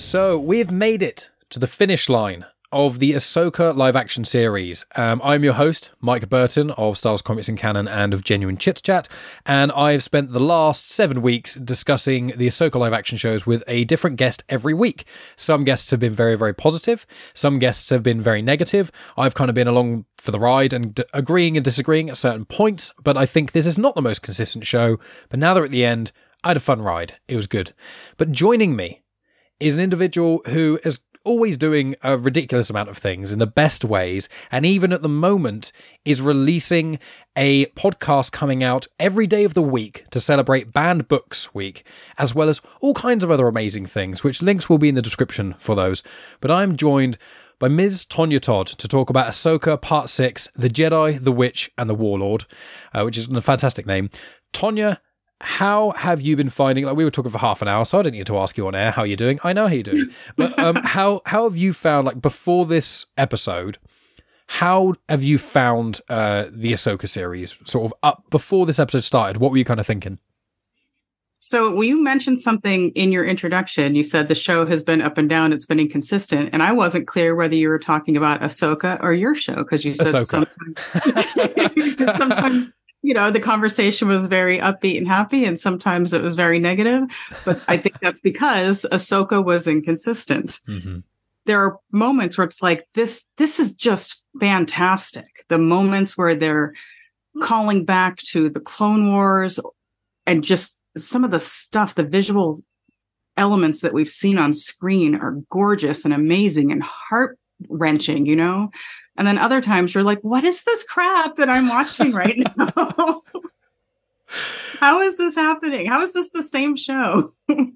So we've made it to the finish line of the Ahsoka live-action series. I'm your host, Mike Burton of Star Wars Comics and Canon and of Genuine Chit Chat, and I've spent the last 7 weeks discussing the Ahsoka live-action shows with a different guest every week. Some guests have been very, very positive. Some guests have been very negative. I've kind of been along for the ride and agreeing and disagreeing at certain points, but I think this is not the most consistent show. But now they're at the end, I had a fun ride. It was good. But joining me is an individual who is always doing a ridiculous amount of things in the best ways, and even at the moment is releasing a podcast coming out every day of the week to celebrate Banned Books Week, as well as all kinds of other amazing things, which links will be in the description for those. But I'm joined by Ms. Tonya Todd to talk about Ahsoka Part 6, The Jedi, the Witch, and the Warlord, which is a fantastic name. Tonya, how have you been finding, like we were talking for half an hour, so I don't need to ask you on air how you're doing. I know how you're doing. But how have you found, like before this episode, how have you found the Ahsoka series sort of up before this episode started? What were you kind of thinking? So you mentioned something in your introduction. You said the show has been up and down. It's been inconsistent. And I wasn't clear whether you were talking about Ahsoka or your show, because you said sometimes you know, the conversation was very upbeat and happy, and sometimes it was very negative. But I think that's because Ahsoka was inconsistent. Mm-hmm. There are moments where it's like, this is just fantastic. The moments where they're calling back to the Clone Wars and just some of the stuff, the visual elements that we've seen on screen are gorgeous and amazing and heart-wrenching, you know? And then other times you're like, what is this crap that I'm watching right now? How is this happening? How is this the same show?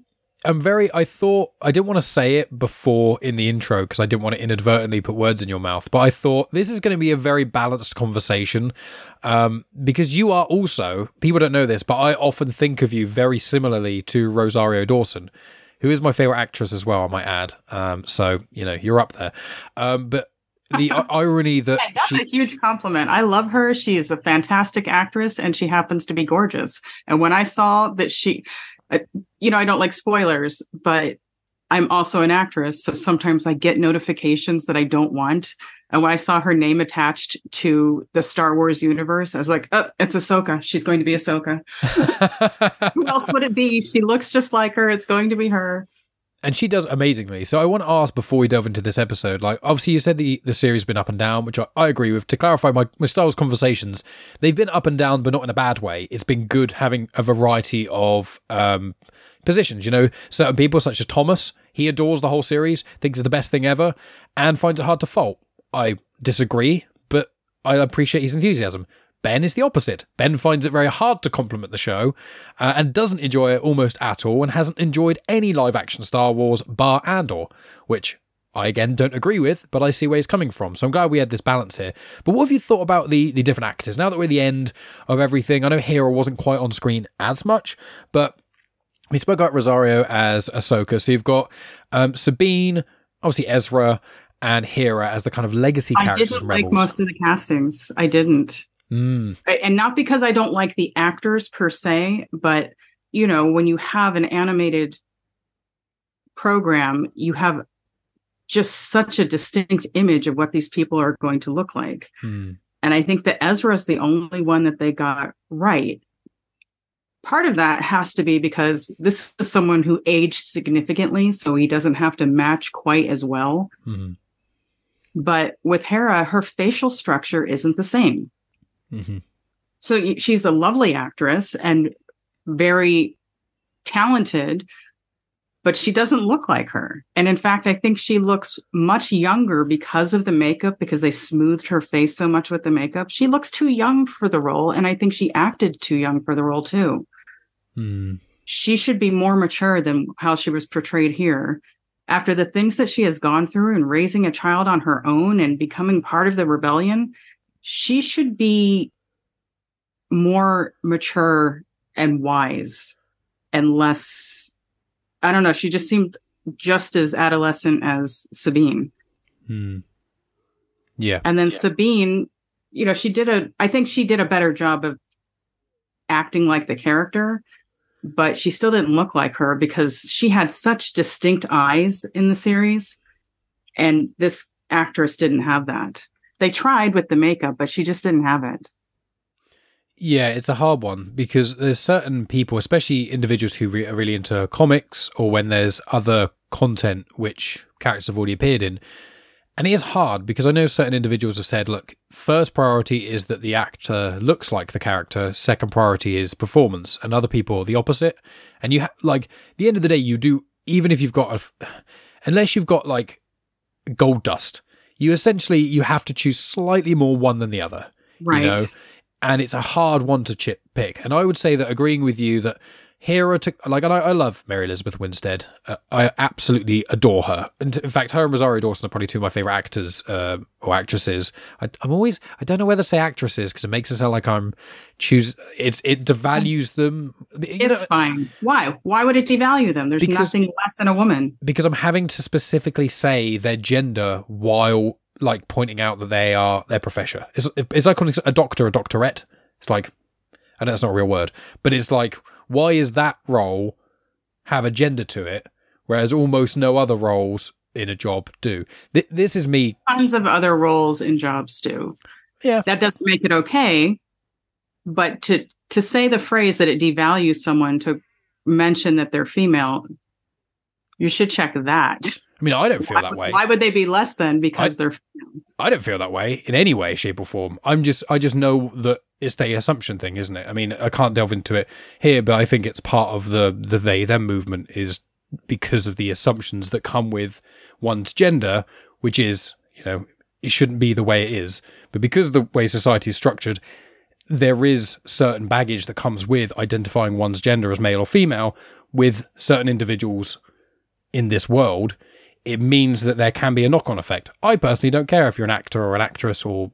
I thought, I didn't want to say it before in the intro because I didn't want to inadvertently put words in your mouth, but I thought this is going to be a very balanced conversation because you are also, people don't know this, but I often think of you very similarly to Rosario Dawson, who is my favorite actress as well, I might add. So, you know, you're up there. But the irony that that's a huge compliment. I love her. She is a fantastic actress and she happens to be gorgeous. And when I saw that you know, I don't like spoilers, but I'm also an actress. So sometimes I get notifications that I don't want. And when I saw her name attached to the Star Wars universe, I was like, oh, it's Ahsoka. She's going to be Ahsoka. Who else would it be? She looks just like her. It's going to be her. And she does amazingly. So I want to ask before we delve into this episode, like obviously you said the series has been up and down, which I agree with. To clarify my Star Wars conversations, they've been up and down, but not in a bad way. It's been good having a variety of positions. You know, certain people such as Thomas, he adores the whole series, thinks it's the best thing ever, and finds it hard to fault. I disagree, but I appreciate his enthusiasm. Ben is the opposite. Ben finds it very hard to compliment the show and doesn't enjoy it almost at all and hasn't enjoyed any live-action Star Wars bar Andor, which I, again, don't agree with, but I see where he's coming from. So I'm glad we had this balance here. But what have you thought about the different actors? Now that we're at the end of everything, I know Hera wasn't quite on screen as much, but we spoke about Rosario as Ahsoka. So you've got Sabine, obviously Ezra, and Hera as the kind of legacy characters. I didn't like most of the castings. I didn't. And not because I don't like the actors per se, but, you know, when you have an animated program, you have just such a distinct image of what these people are going to look like. And I think that Ezra is the only one that they got right. Part of that has to be because this is someone who aged significantly, so he doesn't have to match quite as well. Mm-hmm. But with Hera, her facial structure isn't the same. Mm-hmm. So she's a lovely actress and very talented, but she doesn't look like her. And in fact, I think she looks much younger because of the makeup, because they smoothed her face so much with the makeup. She looks too young for the role, and I think she acted too young for the role too. She should be more mature than how she was portrayed here. After the things that she has gone through and raising a child on her own and becoming part of the rebellion, she should be more mature and wise and less, I don't know, she just seemed just as adolescent as Sabine. Yeah. And then Sabine, I think she did a better job of acting like the character. but she still didn't look like her because she had such distinct eyes in the series. And this actress didn't have that. They tried with the makeup, but she just didn't have it. Yeah, it's a hard one because there's certain people, especially individuals who are really into comics or when there's other content which characters have already appeared in. And it is hard because I know certain individuals have said, look, first priority is that the actor looks like the character. Second priority is performance. And other people are the opposite. And you like, at the end of the day, you do, even if you've got, unless you've got like gold dust, you have to choose slightly more one than the other. Right. You know? And it's a hard one to pick. And I would say that agreeing with you that Hera, and I love Mary Elizabeth Winstead. I absolutely adore her. And in fact, her and Rosario Dawson are probably two of my favorite actors or actresses. I don't know whether to say actresses because it makes it sound like it devalues them. It's fine. Why? Why would it devalue them? There's nothing less than a woman. Because I'm having to specifically say their gender while like pointing out that they are their professor. It's like calling a doctor a doctorette. It's like, I know it's not a real word, but it's like, why is that role have a gender to it, whereas almost no other roles in a job do? This is me. Tons of other roles in jobs do. Yeah. That doesn't make it okay. But to say the phrase that it devalues someone to mention that they're female, you should check that. I mean, I don't feel that way. Why would they be less than because they're female? I don't feel that way in any way, shape, or form. I just know that it's the assumption thing, isn't it? I mean, I can't delve into it here, but I think it's part of the they them movement is because of the assumptions that come with one's gender, which is, you know, it shouldn't be the way it is. But because of the way society is structured, there is certain baggage that comes with identifying one's gender as male or female with certain individuals in this world. It means that there can be a knock-on effect. I personally don't care if you're an actor or an actress or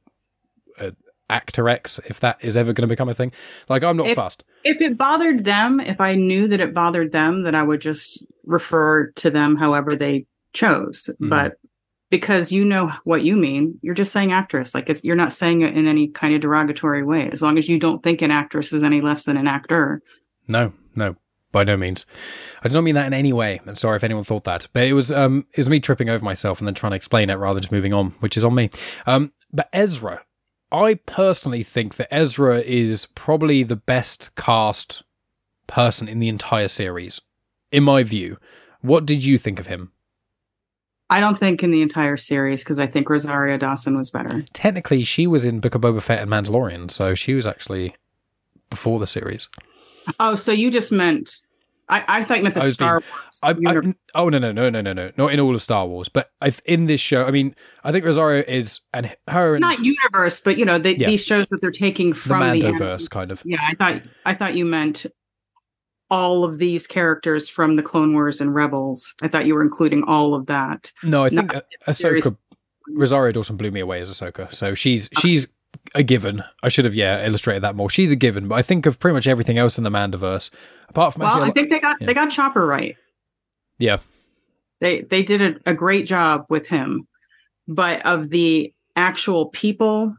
Actor X, if that is ever going to become a thing. Like, I'm not fussed. If it bothered them, if I knew that it bothered them, then I would just refer to them however they chose. Mm. But because you know what you mean, you're just saying actress. Like, you're not saying it in any kind of derogatory way, as long as you don't think an actress is any less than an actor. No, by no means. I do not mean that in any way. I'm sorry if anyone thought that. But it was me tripping over myself and then trying to explain it rather than just moving on, which is on me. But Ezra, I personally think that Ezra is probably the best cast person in the entire series, in my view. What did you think of him? I don't think in the entire series, because I think Rosario Dawson was better. Technically, she was in Book of Boba Fett and Mandalorian, so she was actually before the series. Oh, so you just meant... I thought you meant the Star Wars. No. Not in all of Star Wars. But in this show, I mean, I think Rosario is, and her... Not universe, but, you know, these shows that they're taking from the Mandoverse, kind of. Yeah, I thought you meant all of these characters from the Clone Wars and Rebels. I thought you were including all of that. No, I think Ahsoka... Rosario Dawson blew me away as Ahsoka. So she's a given. I should have illustrated that more. She's a given, but I think of pretty much everything else in the Mandoverse apart from. Well, I think they got Chopper right. Yeah, they did a great job with him, but of the actual people,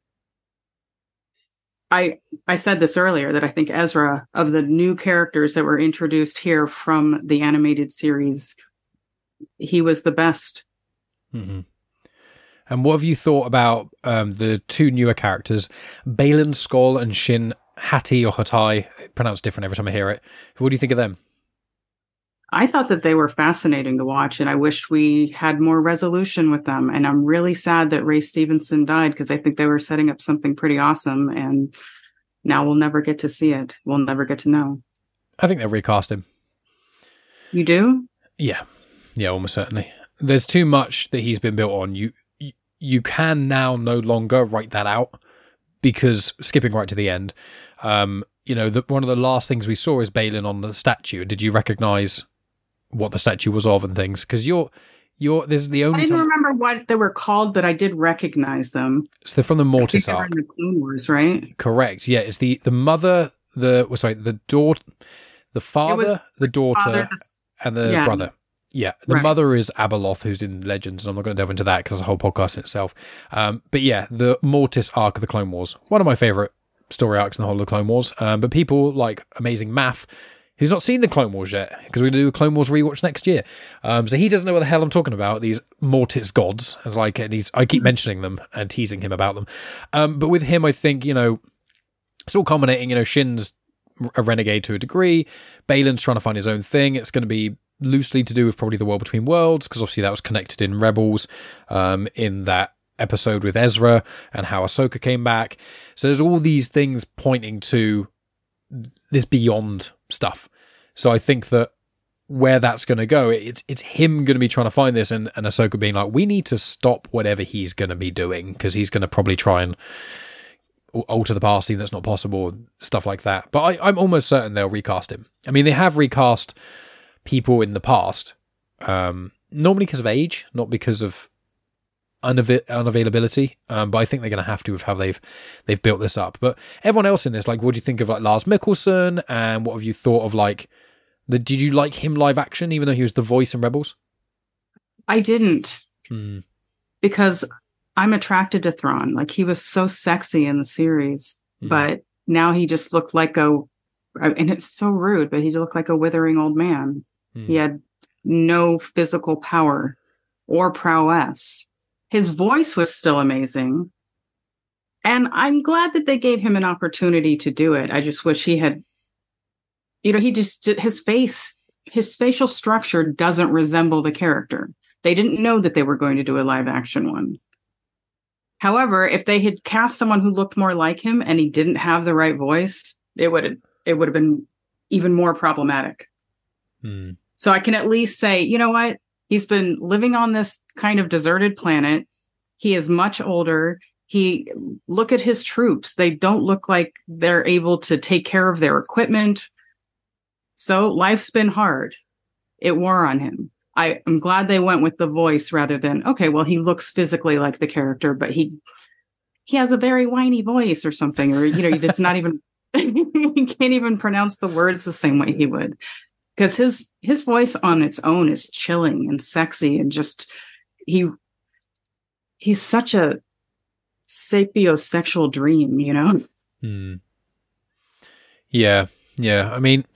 I said this earlier that I think Ezra, of the new characters that were introduced here from the animated series, he was the best. Mm-hmm. And what have you thought about the two newer characters, Baylan Skoll and Shin Hati or Hatai? Pronounced different every time I hear it. What do you think of them? I thought that they were fascinating to watch, and I wished we had more resolution with them. And I'm really sad that Ray Stevenson died, because I think they were setting up something pretty awesome, and now we'll never get to see it. We'll never get to know. I think they'll recast him. You do? Yeah, almost certainly. There's too much that he's been built on. You can now no longer write that out, because skipping right to the end, one of the last things we saw is Baylan on the statue. Did you recognize what the statue was of and things? Because this is the only. I didn't remember what they were called, but I did recognize them. So they're from the Mortis arc. In the Clone Wars, right? Correct. Yeah, it's the mother, the daughter, the father, the daughter, and the brother. Yeah, the mother is Abeloth, who's in Legends, and I'm not going to delve into that because it's a whole podcast in itself. But yeah, the Mortis arc of the Clone Wars, one of my favourite story arcs in the whole of the Clone Wars. But people like Amazing Math, who's not seen the Clone Wars yet, because we're going to do a Clone Wars rewatch next year. So he doesn't know what the hell I'm talking about, these Mortis gods, as I keep mentioning them and teasing him about them. But with him, I think, it's all culminating, Shin's a renegade to a degree, Baylan's trying to find his own thing. It's going to be loosely to do with probably the World Between Worlds, because obviously that was connected in Rebels, in that episode with Ezra, and how Ahsoka came back. So there's all these things pointing to this beyond stuff. So I think that where that's going to go, it's him going to be trying to find this, and Ahsoka being like, we need to stop whatever he's going to be doing, because he's going to probably try and alter the past, even that's not possible, stuff like that. But I'm almost certain they'll recast him. I mean, they have recast people in the past, normally because of age, not because of unavailability, but I think they're going to have to with how they've built this up. But everyone else in this, like, what do you think of like Lars Mikkelsen, and what have you thought of like did you like him live action, even though he was the voice in Rebels? I didn't, because I'm attracted to Thrawn. Like, he was so sexy in the series, but now he just looked like and it's so rude, but he looked like a withering old man. He had no physical power or prowess. His voice was still amazing. And I'm glad that they gave him an opportunity to do it. I just wish he had, his facial structure doesn't resemble the character. They didn't know that they were going to do a live action one. However, if they had cast someone who looked more like him and he didn't have the right voice, it would have been even more problematic. So I can at least say, you know what? He's been living on this kind of deserted planet. He is much older. Look at his troops. They don't look like they're able to take care of their equipment. So life's been hard. It wore on him. I'm glad they went with the voice rather than, okay, well, he looks physically like the character, but he has a very whiny voice or something, or, he does not even, he can't even pronounce the words the same way he would. Because his voice on its own is chilling and sexy, and just he's such a sapiosexual dream, Yeah. I mean,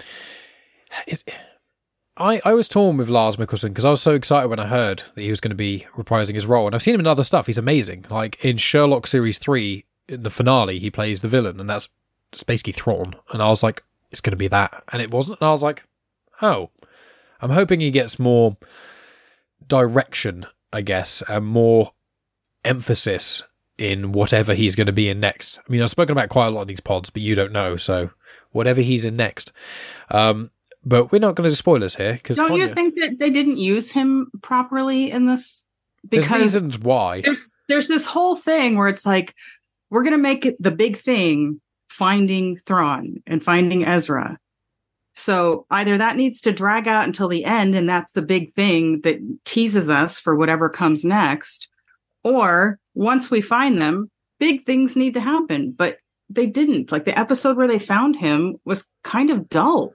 I was torn with Lars Mikkelsen, because I was so excited when I heard that he was going to be reprising his role, and I've seen him in other stuff. He's amazing. Like in Sherlock Series 3, in the finale, he plays the villain, and that's basically Thrawn. And I was like, it's going to be that, and it wasn't. And I was like, oh, I'm hoping he gets more direction, I guess, and more emphasis in whatever he's going to be in next. I mean, I've spoken about quite a lot of these pods, but you don't know, so whatever he's in next. But we're not going to do spoilers here, because don't you think that they didn't use him properly in this? Because there's reasons why. There's this whole thing where it's like, we're going to make it the big thing, finding Thrawn and finding Ezra. So either that needs to drag out until the end, and that's the big thing that teases us for whatever comes next, or once we find them, big things need to happen. But they didn't. Like, the episode where they found him was kind of dull.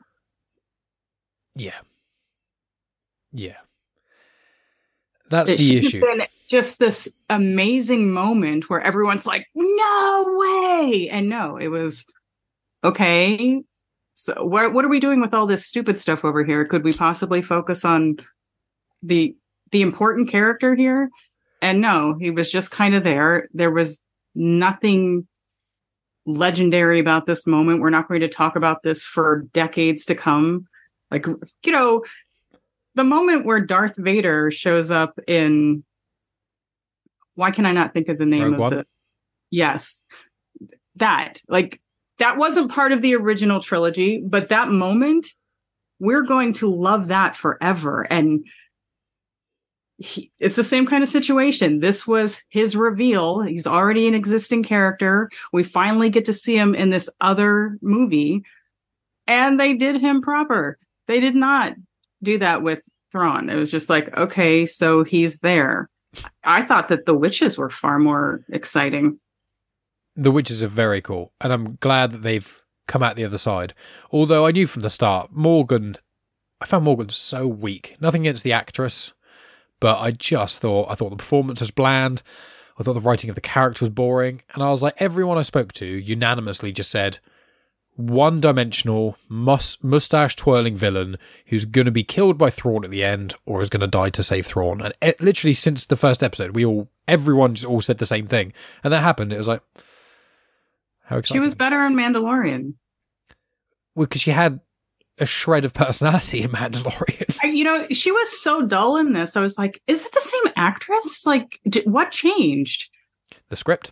Yeah. That's the issue. Been just this amazing moment where everyone's like, no way. And no, it was, okay, so what are we doing with all this stupid stuff over here? Could we possibly focus on the important character here? And no, he was just kind of there. There was nothing legendary about this moment. We're not going to talk about this for decades to come. Like, the moment where Darth Vader shows up in, why can I not think of the name Rogue One? Yes, that wasn't part of the original trilogy, but that moment, we're going to love that forever. And it's the same kind of situation. This was his reveal. He's already an existing character. We finally get to see him in this other movie, and they did him proper. They did not do that with Thrawn. It was just like, okay, so he's there. I thought that the witches were far more exciting. The witches are very cool, and I'm glad that they've come out the other side. Although I knew from the start, I found Morgan so weak. Nothing against the actress, but I thought the performance was bland. I thought the writing of the character was boring. And I was like, everyone I spoke to unanimously just said, one-dimensional, mustache twirling villain who's going to be killed by Thrawn at the end, or is going to die to save Thrawn. And literally since the first episode, everyone just all said the same thing, and that happened. It was like, how exciting! She was better in Mandalorian. Well, because she had a shred of personality in Mandalorian. She was so dull in this. I was like, is it the same actress? Like, what changed? The script.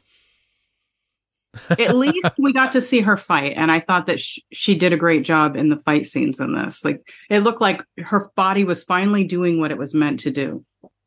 At least we got to see her fight, and I thought that she did a great job in the fight scenes in this. Like, it looked like her body was finally doing what it was meant to do.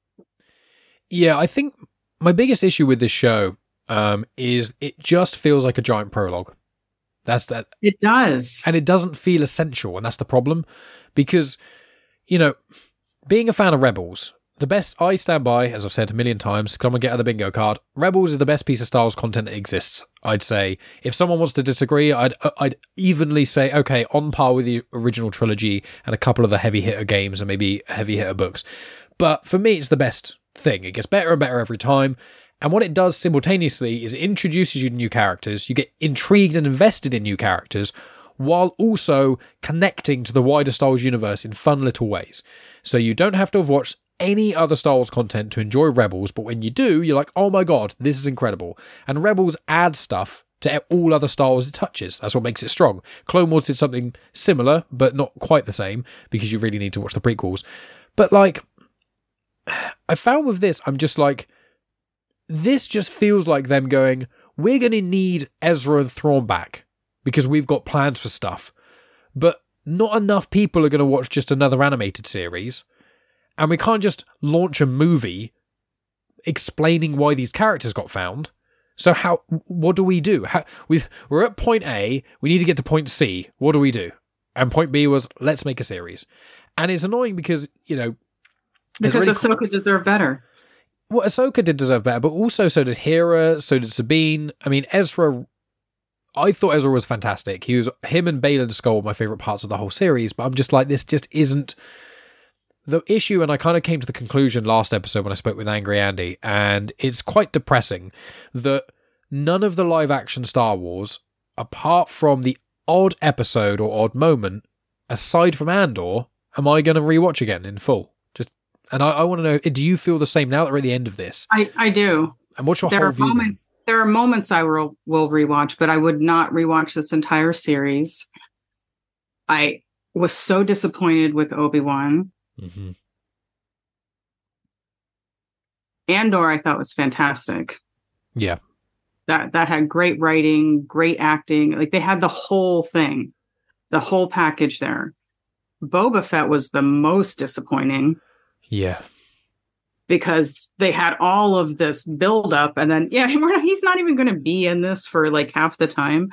Yeah, I think my biggest issue with this show is it just feels like a giant prologue. That's that. It does. And it doesn't feel essential, and that's the problem. Because, being a fan of Rebels, the best, I stand by, as I've said a million times, come and get the bingo card. Rebels is the best piece of Star Wars content that exists, I'd say. If someone wants to disagree, I'd evenly say, okay, on par with the original trilogy and a couple of the heavy hitter games and maybe heavy hitter books. But for me, it's the best thing. It gets better and better every time. And what it does simultaneously is it introduces you to new characters. You get intrigued and invested in new characters, while also connecting to the wider Star Wars universe in fun little ways. So you don't have to have watched any other Star Wars content to enjoy Rebels, but when you do, you're like, oh my god, this is incredible. And Rebels adds stuff to all other Star Wars it touches. That's what makes it strong. Clone Wars did something similar, but not quite the same, because you really need to watch the prequels. But I found with this, I'm just like, this just feels like them going, we're going to need Ezra and Thrawn back, because we've got plans for stuff. But not enough people are going to watch just another animated series. And we can't just launch a movie explaining why these characters got found. So what do we do? We're at point A, we need to get to point C. What do we do? And point B was, let's make a series. And it's annoying because, because really Ahsoka deserved better. Well, Ahsoka did deserve better, but also so did Hera, so did Sabine. I mean, Ezra, I thought Ezra was fantastic. Him and Baylan Skoll were my favourite parts of the whole series, but I'm just like, this just isn't the issue. And I kind of came to the conclusion last episode when I spoke with Angry Andy, and it's quite depressing that none of the live action Star Wars, apart from the odd episode or odd moment, aside from Andor, am I going to rewatch again in full. And I want to know, do you feel the same now that we're at the end of this? I do. And what's your whole view? There are moments I will rewatch, but I would not rewatch this entire series. I was so disappointed with Obi-Wan. Mm-hmm. Andor, I thought, was fantastic. Yeah. That had great writing, great acting. Like, they had the whole thing, the whole package there. Boba Fett was the most disappointing. Yeah. Because they had all of this build up, and then, he's not even going to be in this for like half the time.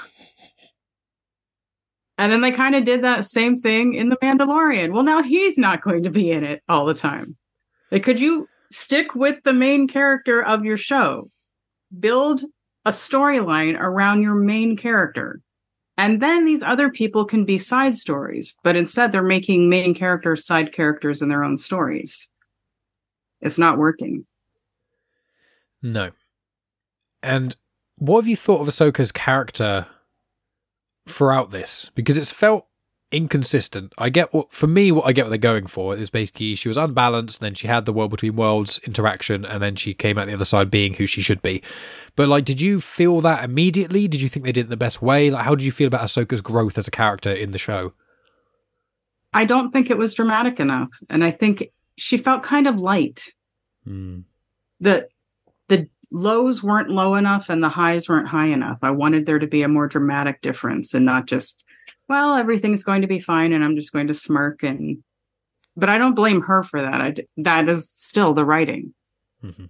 And then they kind of did that same thing in The Mandalorian. Well, now he's not going to be in it all the time. Like, could you stick with the main character of your show? Build a storyline around your main character. And then these other people can be side stories. But instead, they're making main characters side characters in their own stories. It's not working. No. And what have you thought of Ahsoka's character throughout this? Because it's felt inconsistent. What I get what they're going for is basically she was unbalanced, and then she had the world between worlds interaction, and then she came out the other side being who she should be. But did you feel that immediately? Did you think they did it the best way? How did you feel about Ahsoka's growth as a character in the show? I don't think it was dramatic enough, and I think she felt kind of light. The lows weren't low enough and the highs weren't high enough. I wanted there to be a more dramatic difference and not just, well, everything's going to be fine and I'm just going to smirk. But I don't blame her for that. That is still the writing. Mm-hmm.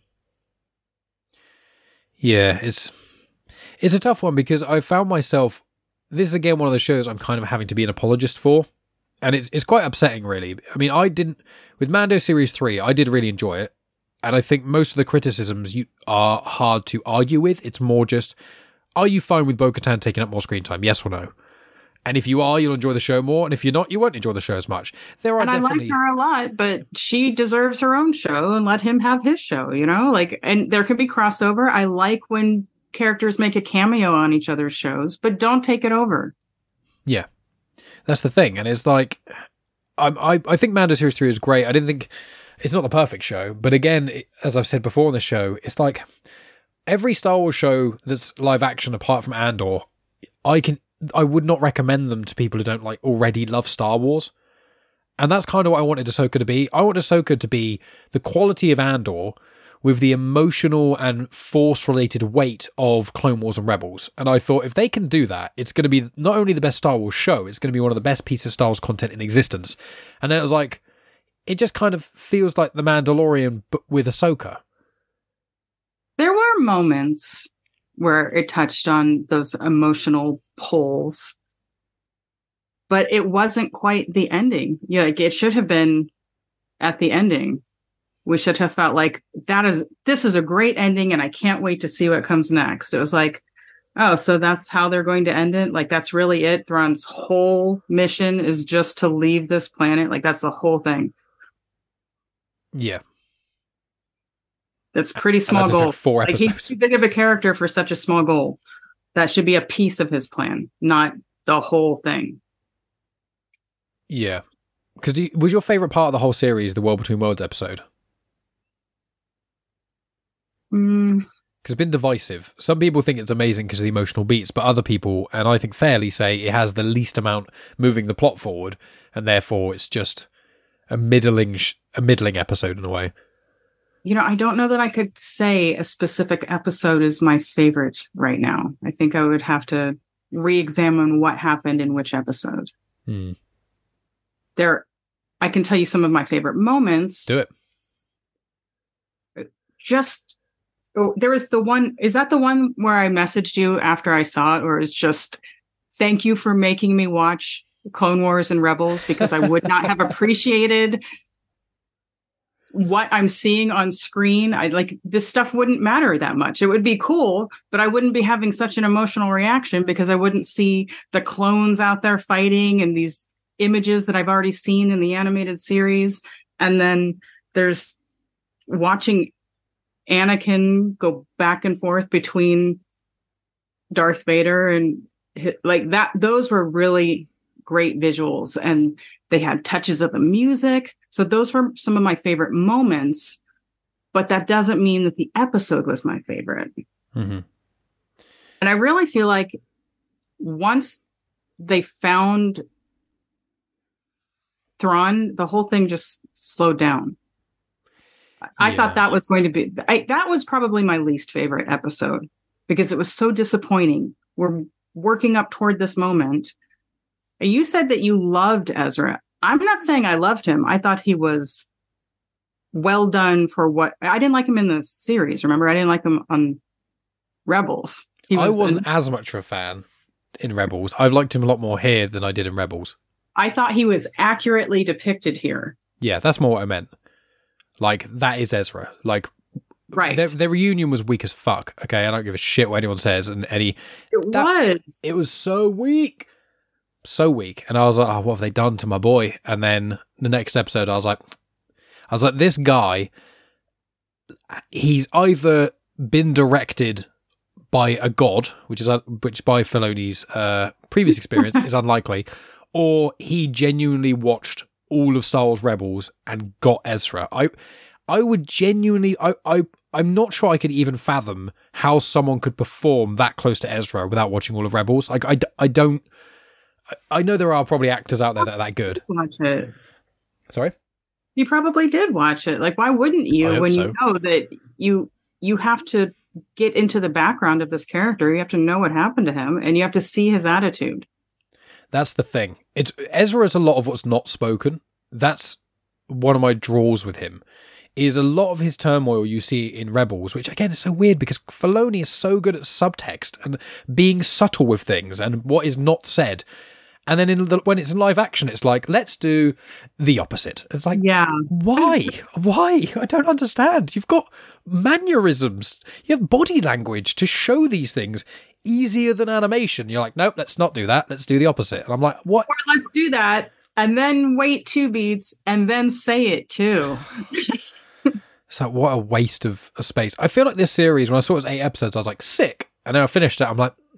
Yeah, it's a tough one because I found myself, this is again one of the shows I'm kind of having to be an apologist for. And it's quite upsetting, really. I mean, with Mando Series 3, I did really enjoy it. And I think most of the criticisms are hard to argue with. It's more just, are you fine with Bo-Katan taking up more screen time? Yes or no? And if you are, you'll enjoy the show more. And if you're not, you won't enjoy the show as much. I like her a lot, but she deserves her own show and let him have his show, and there can be crossover. I like when characters make a cameo on each other's shows, but don't take it over. Yeah, that's the thing. And it's like, I think Mando Series 3 is great. I didn't think it's not the perfect show, but again, as I've said before on the show, it's like every Star Wars show that's live action apart from Andor, I would not recommend them to people who don't like already love Star Wars. And that's kind of what I wanted Ahsoka to be. I want Ahsoka to be the quality of Andor with the emotional and Force-related weight of Clone Wars and Rebels. And I thought if they can do that, it's going to be not only the best Star Wars show, it's going to be one of the best pieces of Star Wars content in existence. And then it was like, it just kind of feels like The Mandalorian, but with Ahsoka. There were moments where it touched on those emotional pulls, but it wasn't quite the ending. Yeah, like it should have been at the ending. We should have felt like this is a great ending and I can't wait to see what comes next. It was like, oh, so that's how they're going to end it? Like, that's really it? Thrawn's whole mission is just to leave this planet? Like, that's the whole thing? Yeah. That's pretty small goal. Like 4 episodes. Like, he's too big of a character for such a small goal. That should be a piece of his plan, not the whole thing. Yeah. Because was your favourite part of the whole series the World Between Worlds episode? Because it's been divisive. Some people think it's amazing because of the emotional beats, but other people, and I think fairly, say it has the least amount moving the plot forward, and therefore it's just a middling episode in a way. You know, I don't know that I could say a specific episode is my favorite right now. I think I would have to re-examine what happened in which episode. I can tell you some of my favorite moments. Do it. There was the one, is that the one where I messaged you after I saw it, or is just, thank you for making me watch Clone Wars and Rebels, because I would not have appreciated what I'm seeing on screen. This stuff wouldn't matter that much. It would be cool, but I wouldn't be having such an emotional reaction because I wouldn't see the clones out there fighting and these images that I've already seen in the animated series. And then there's watching Anakin go back and forth between Darth Vader and like that. Those were really great visuals, and they had touches of the music. So those were some of my favorite moments, but that doesn't mean that the episode was my favorite. Mm-hmm. And I really feel like once they found Thrawn, the whole thing just slowed down. I thought that was going to be, that was probably my least favorite episode because it was so disappointing. We're working up toward this moment. You said that you loved Ezra. I'm not saying I loved him. I thought he was well done for what, I didn't like him in the series. Remember, I didn't like him on Rebels. I wasn't as much of a fan in Rebels. I've liked him a lot more here than I did in Rebels. I thought he was accurately depicted here. Yeah, that's more what I meant. Like, that is Ezra. Like, right. Their reunion was weak as fuck. Okay, I don't give a shit what anyone says. And it was so weak. So weak. And I was like, oh, what have they done to my boy? And then the next episode, I was like, this guy, he's either been directed by a god, which by Filoni's previous experience is unlikely, or he genuinely watched all of Star Wars Rebels and got Ezra. I would genuinely, I'm not sure I could even fathom how someone could perform that close to Ezra without watching all of Rebels. Like, I know there are probably actors out there that are that good. Watch it. Sorry? You probably did watch it. Like, why wouldn't you when you know that you have to get into the background of this character? You have to know what happened to him, and you have to see his attitude. That's the thing. Ezra is a lot of what's not spoken. That's one of my draws with him, is a lot of his turmoil you see in Rebels, which again is so weird because Filoni is so good at subtext and being subtle with things and what is not said. And then when it's in live action, it's like, let's do the opposite. It's like, yeah. Why? I don't understand. You've got mannerisms. You have body language to show these things easier than animation. You're like, nope, let's not do that. Let's do the opposite. And I'm like, what? Or let's do that and then wait 2 beats and then say it too. It's like, what a waste of space. I feel like this series, when I saw it was 8 episodes, I was like, sick. And then I finished it. I'm like,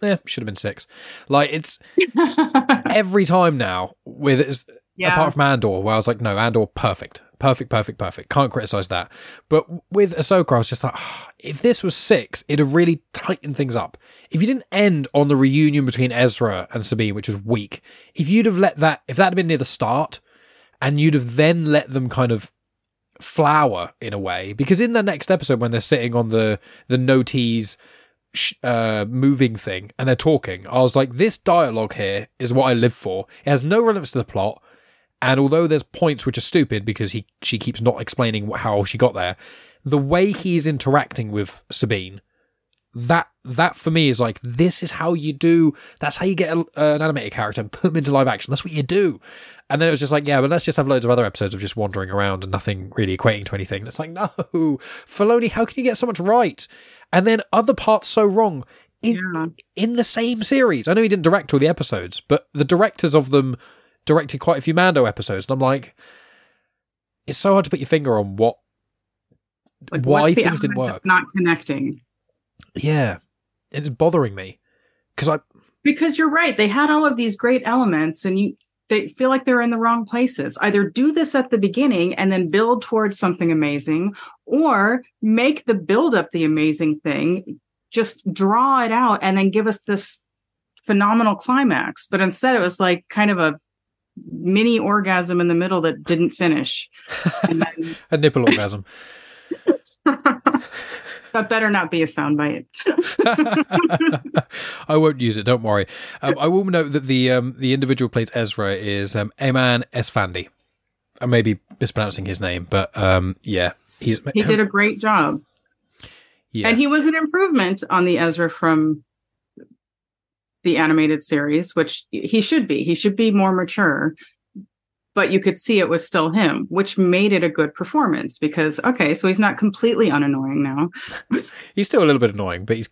should have been 6. Like, it's every time now with apart from Andor, where I was like, no, Andor, perfect. Can't criticize that. But with Ahsoka, I was just like, if this was 6, it'd have really tightened things up. If you didn't end on the reunion between Ezra and Sabine, which was weak, if that had been near the start, and you'd have then let them kind of flower in a way, because in the next episode when they're sitting on the notees moving thing and they're talking, I was like, this dialogue here is what I live for. It has no relevance to the plot, and although there's points which are stupid because she keeps not explaining how she got there, the way he's interacting with Sabine, that for me is like, this is how you do, that's how you get an animated character and put them into live action. That's what you do. And then it was just like, yeah, but let's just have loads of other episodes of just wandering around and nothing really equating to anything. And it's like, no, Filoni, how can you get so much right? And then other parts so wrong in the same series. I know he didn't direct all the episodes, but the directors of them directed quite a few Mando episodes. And I'm like, it's so hard to put your finger on why things didn't work. It's not connecting. Yeah, it's bothering me. Because you're right. They had all of these great elements, and they feel like they're in the wrong places. Either do this at the beginning and then build towards something amazing, or make the build up the amazing thing, just draw it out and then give us this phenomenal climax. But instead it was like kind of a mini orgasm in the middle that didn't finish. And then... a nipple orgasm. That better not be a soundbite. I won't use it. Don't worry. I will note that the individual who plays Ezra is Ayman Esfandi. I may be mispronouncing his name, but yeah, he did a great job. Yeah, and he was an improvement on the Ezra from the animated series, which he should be. He should be more mature. But you could see it was still him, which made it a good performance because, okay, so he's not completely unannoying now. He's still a little bit annoying, but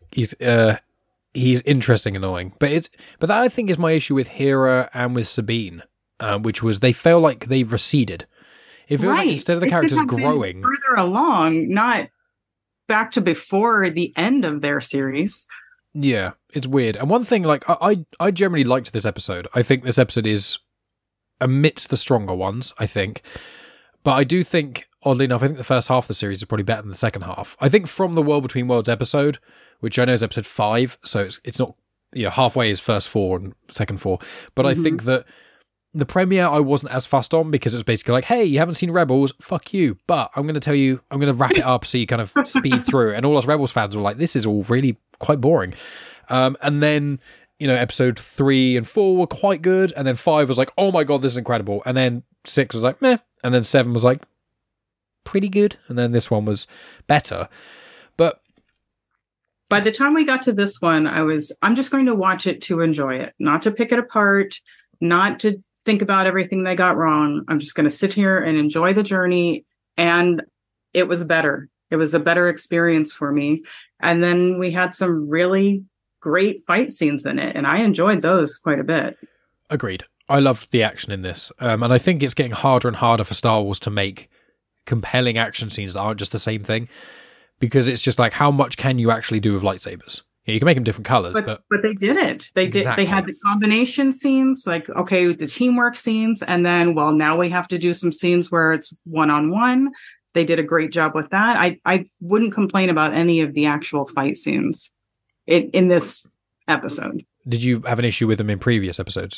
he's interesting annoying. But that I think is my issue with Hera and with Sabine, which was they feel like they've receded. It feels like instead of the characters growing further along, not back to before the end of their series. Yeah, it's weird. And one thing, like I generally liked this episode. I think this episode is amidst the stronger ones, I think. But I do think, oddly enough, I think the first half of the series is probably better than the second half. I think from the World Between Worlds episode, which I know is episode 5, so it's not, halfway is first 4 and second 4. But I think that the premiere I wasn't as fussed on because it was basically like, hey, you haven't seen Rebels, fuck you. But I'm going to tell you, I'm going to wrap it up so you kind of speed through. And all us Rebels fans were like, this is all really quite boring. And then episode 3 and 4 were quite good, and then 5 was like, oh my god, this is incredible, and then 6 was like, meh, and then 7 was like, pretty good, and then this one was better. But by the time we got to this one, I'm just going to watch it to enjoy it, not to pick it apart, not to think about everything they got wrong. I'm just going to sit here and enjoy the journey, and it was better. It was a better experience for me. And then we had some really great fight scenes in it, and I enjoyed those quite a bit. Agreed. I loved the action in this, and I think it's getting harder and harder for Star Wars to make compelling action scenes that aren't just the same thing, because it's just like, how much can you actually do with lightsabers? You can make them different colors, but they did it. They did. They had the combination scenes, like, okay, the teamwork scenes, and then, well, now we have to do some scenes where it's one-on-one. They did a great job with that. I wouldn't complain about any of the actual fight scenes in this episode. Did you have an issue with them in previous episodes?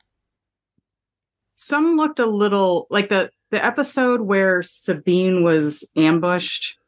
Some looked a little like the episode where Sabine was ambushed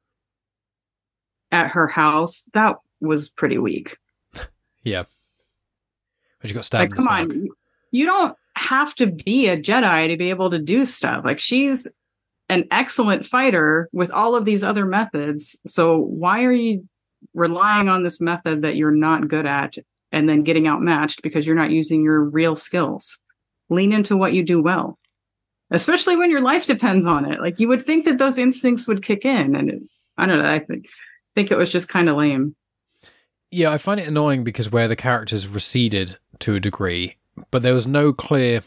at her house. That was pretty weak. Yeah. But you got stabbed. Like, come on. You don't have to be a Jedi to be able to do stuff. Like, she's an excellent fighter with all of these other methods. So why are you relying on this method that you're not good at and then getting outmatched because you're not using your real skills? Lean into what you do well, especially when your life depends on it. Like, you would think that those instincts would kick in, and I don't know. I think it was just kind of lame. Yeah, I find it annoying because where the characters receded to a degree, but there was no clear...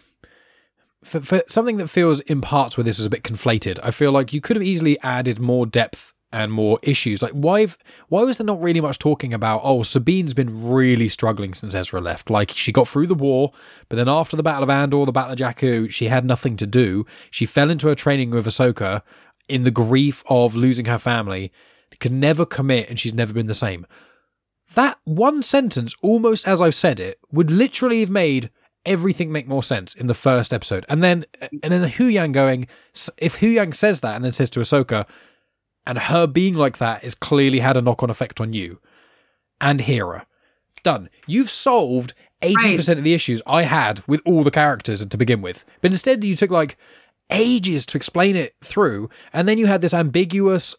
For something that feels in parts where this was a bit conflated, I feel like you could have easily added more depth and more issues. Like, why was there not really much talking about, oh, Sabine's been really struggling since Ezra left. Like, she got through the war, but then after the Battle of Andor, the Battle of Jakku, she had nothing to do. She fell into her training with Ahsoka in the grief of losing her family, could never commit, and she's never been the same. That one sentence, almost as I've said it, would literally have made everything make more sense in the first episode. And then Huyang going, if Huyang says that and then says to Ahsoka, and her being like that has clearly had a knock-on effect on you and Hera. Done. You've solved 80% of the issues I had with all the characters to begin with. But instead you took like ages to explain it through, and then you had this ambiguous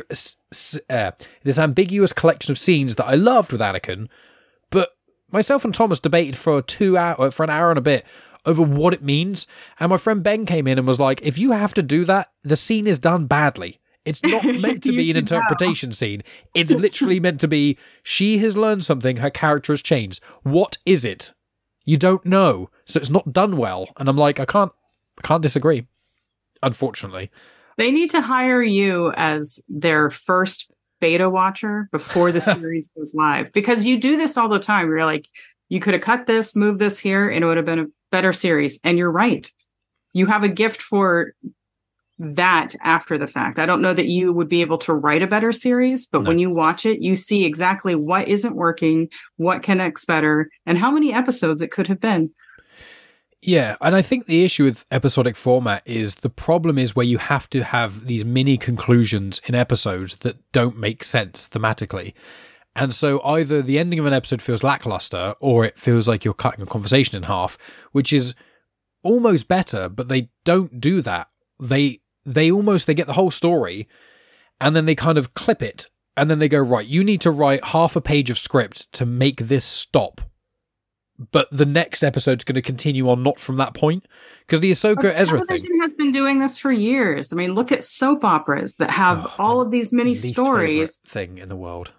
collection of scenes that I loved with Anakin, but myself and Thomas debated for an hour and a bit over what it means, and my friend Ben came in and was like, if you have to do that, the scene is done badly. It's not meant to be an interpretation scene. It's literally meant to be, she has learned something, her character has changed. What is it? You don't know. So it's not done well. And I'm like, I can't disagree, unfortunately. They need to hire you as their first beta watcher before the series goes live, because you do this all the time. You're like, you could have cut this, moved this here, and it would have been a better series. And you're right. You have a gift for that after the fact. I don't know that you would be able to write a better series, but when you watch it, you see exactly what isn't working, what connects better, and how many episodes it could have been. Yeah, and I think the issue with episodic format is the problem is where you have to have these mini conclusions in episodes that don't make sense thematically. And so either the ending of an episode feels lackluster, or it feels like you're cutting a conversation in half, which is almost better, but they don't do that. They get the whole story, and then they kind of clip it, and then they go, right, you need to write half a page of script to make this stop. But the next episode's going to continue on not from that point, because the Ahsoka Ezra television has been doing this for years. I mean, look at soap operas that have all of these mini stories. Thing in the world.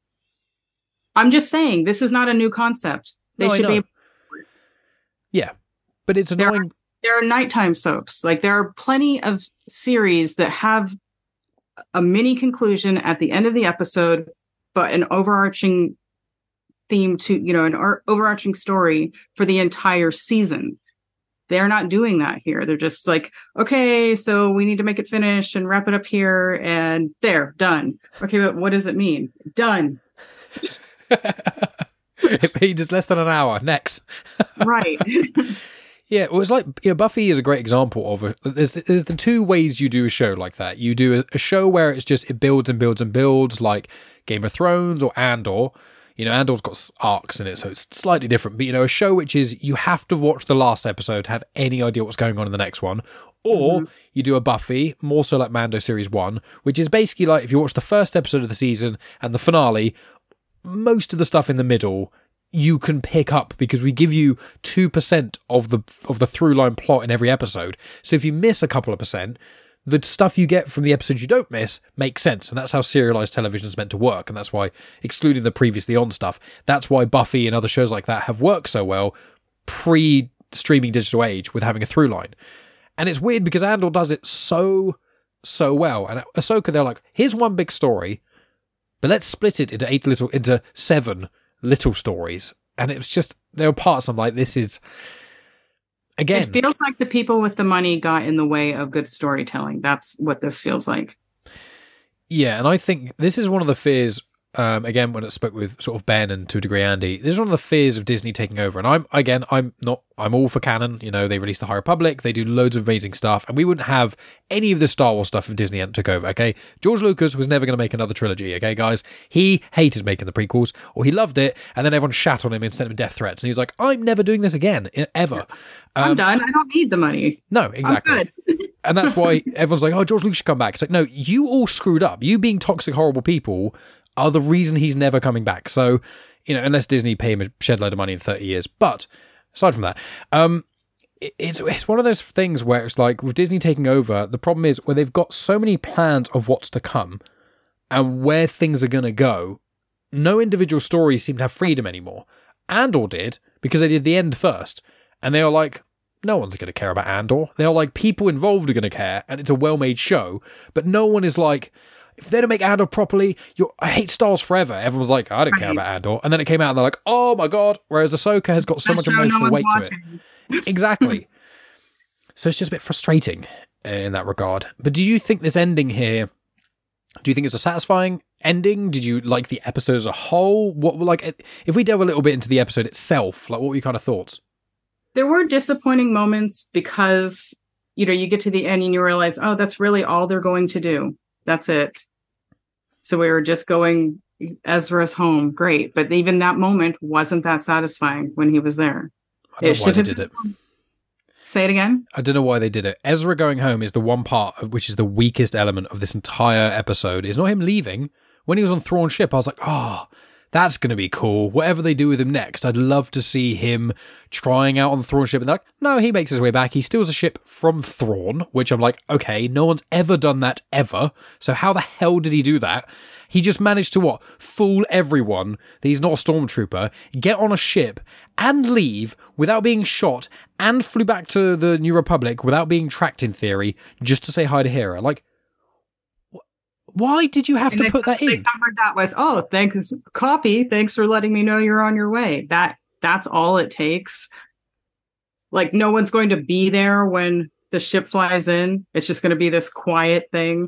I'm just saying, this is not a new concept. They should be. Yeah, but it's annoying. There are nighttime soaps. Like, there are plenty of series that have a mini conclusion at the end of the episode, but an overarching theme to, an overarching story for the entire season. They're not doing that here. They're just like, okay, so we need to make it finish and wrap it up here, and there, done. Okay, but what does it mean? Done. It means less than an hour. Next. Right. Yeah, well, it's like, Buffy is a great example of it. There's the two ways you do a show like that. You do a show where it's just, it builds and builds and builds, like Game of Thrones or Andor. Andor's got arcs in it, so it's slightly different. But, a show which is, you have to watch the last episode to have any idea what's going on in the next one. Or you do a Buffy, more so like Mando Series 1, which is basically like, if you watch the first episode of the season and the finale, most of the stuff in the middle you can pick up, because we give you 2% of the through line plot in every episode. So if you miss a couple of percent, the stuff you get from the episodes you don't miss makes sense. And that's how serialized television is meant to work. And that's why, excluding the previously on stuff, that's why Buffy and other shows like that have worked so well pre-streaming digital age with having a through line. And it's weird because Andor does it so well. And at Ahsoka, they're like, here's one big story, but let's split it into 7 little stories. And it was just, there were parts I'm like, this is, again, it feels like the people with the money got in the way of good storytelling. That's what this feels like. Yeah, and I think this is one of the fears, again, when I spoke with sort of Ben and to a degree Andy, this is one of the fears of Disney taking over. And I'm all for canon. They release the High Republic, they do loads of amazing stuff, and we wouldn't have any of the Star Wars stuff if Disney hadn't took over, okay? George Lucas was never going to make another trilogy, okay, guys? He hated making the prequels, or he loved it, and then everyone shat on him and sent him death threats, and he was like, I'm never doing this again, ever. I'm done. I don't need the money. No, exactly. And that's why everyone's like, oh, George Lucas should come back. It's like, no, you all screwed up. You being toxic, horrible people are the reason he's never coming back. So, unless Disney pay him a shed load of money in 30 years. But aside from that, it's one of those things where it's like, with Disney taking over, the problem is where they've got so many plans of what's to come and where things are going to go, no individual stories seem to have freedom anymore. Andor did, because they did the end first. And they are like, no one's going to care about Andor. They are like, people involved are going to care, and it's a well-made show. But no one is like, if they don't make Andor properly, I hate Star Wars forever. Everyone was like, I don't care about Andor. And then it came out and they're like, oh my God. Whereas Ahsoka has got so much emotional weight to it. Exactly. So it's just a bit frustrating in that regard. But do you think this ending here, do you think it's a satisfying ending? Did you like the episode as a whole? What, like, if we delve a little bit into the episode itself, like, what were your kind of thoughts? There were disappointing moments because, you know, you get to the end and you realize, oh, that's really all they're going to do. That's it. So we were just going, Ezra's home. Great. But even that moment wasn't that satisfying when he was there. I don't know why they did it. Say it again? I don't know why they did it. Ezra going home is the one part which is the weakest element of this entire episode. It's not him leaving. When he was on Thrawn's ship, I was like, oh, that's going to be cool. Whatever they do with him next, I'd love to see him trying out on the Thrawn ship. And they're like, no, he makes his way back. He steals a ship from Thrawn, which I'm like, okay, no one's ever done that ever. So how the hell did he do that? He just managed to, what, fool everyone that he's not a stormtrooper, get on a ship and leave without being shot, and flew back to the New Republic without being tracked in theory, just to say hi to Hera. Like, why did you have to put that in? They covered that with, oh, thanks, copy. Thanks for letting me know you're on your way. That's all it takes. Like, no one's going to be there when the ship flies in. It's just going to be this quiet thing.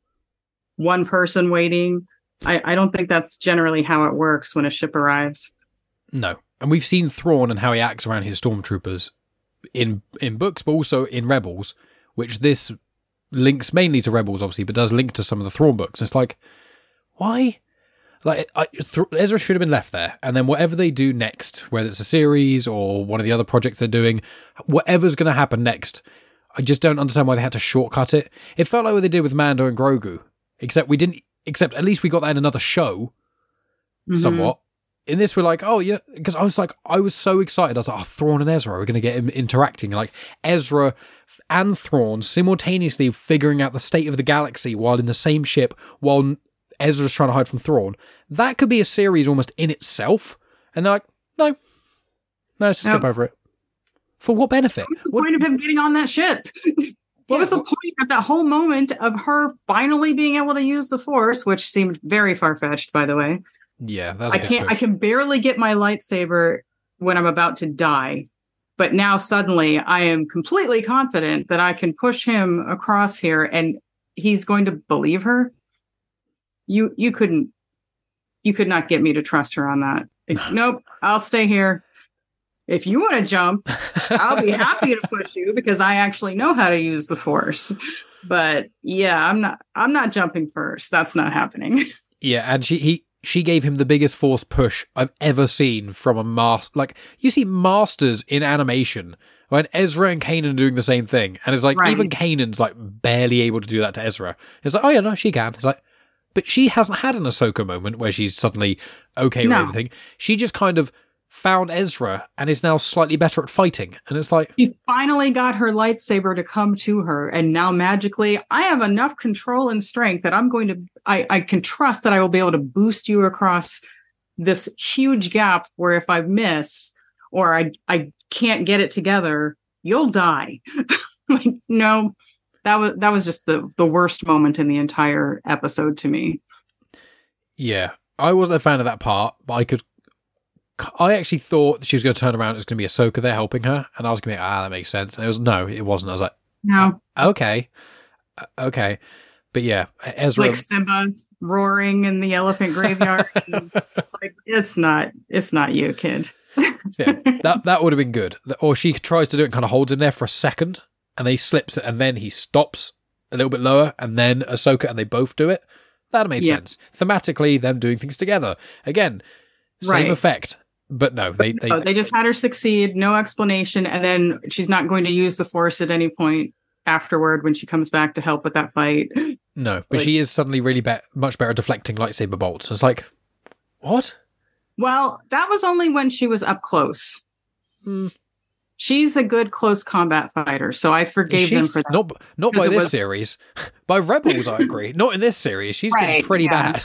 One person waiting. I don't think that's generally how it works when a ship arrives. No. And we've seen Thrawn and how he acts around his stormtroopers in books, but also in Rebels, which this links mainly to Rebels, obviously, but does link to some of the Thrawn books. It's like, why? Like, Ezra should have been left there, and then whatever they do next, whether it's a series or one of the other projects they're doing, whatever's going to happen next, I just don't understand why they had to shortcut it. It felt like what they did with Mando and Grogu, except at least we got that in another show, somewhat. In this, we're like, oh, yeah, because I was so excited. I was like, oh, Thrawn and Ezra, we're going to get him interacting. Like, Ezra and Thrawn simultaneously figuring out the state of the galaxy while in the same ship, while Ezra's trying to hide from Thrawn. That could be a series almost in itself. And they're like, no, let's just skip over it. For what benefit? What's the point of him getting on that ship? What was the point of that whole moment of her finally being able to use the Force, which seemed very far-fetched, by the way. Yeah, that's I can barely get my lightsaber when I'm about to die. But now suddenly I am completely confident that I can push him across here and he's going to believe her. You could not get me to trust her on that. Nope, I'll stay here. If you want to jump, I'll be happy to push you because I actually know how to use the Force. But yeah, I'm not jumping first. That's not happening. Yeah, and she gave him the biggest Force push I've ever seen from a master. Like, you see masters in animation when Ezra and Kanan are doing the same thing. And it's like, even Kanan's like barely able to do that to Ezra. It's like, oh yeah, no, she can. It's like, but she hasn't had an Ahsoka moment where she's suddenly okay with everything. She just kind of found Ezra and is now slightly better at fighting. And it's like, she finally got her lightsaber to come to her. And now magically I have enough control and strength that I can trust that I will be able to boost you across this huge gap where if I miss or I can't get it together, you'll die. Like, no, that was just the worst moment in the entire episode to me. Yeah, I wasn't a fan of that part, but I actually thought she was going to turn around. It was going to be Ahsoka there helping her, and I was going to be that makes sense. And it wasn't. I was like, no, okay. But yeah, Ezra, like Simba roaring in the elephant graveyard. Like, it's not you, kid. Yeah, that would have been good. Or she tries to do it and kind of holds him there for a second, and he slips it, and then he stops a little bit lower, and then Ahsoka, and they both do it. That made sense. Thematically, them doing things together. Again, same effect. But no, they just had her succeed, no explanation, and then she's not going to use the Force at any point afterward when she comes back to help with that fight. No, but she is suddenly really much better at deflecting lightsaber bolts. It's like, what? Well, that was only when she was up close. She's a good close combat fighter, so I forgave them for that. Not by this series. By Rebels, I agree. Not in this series. She's been pretty bad.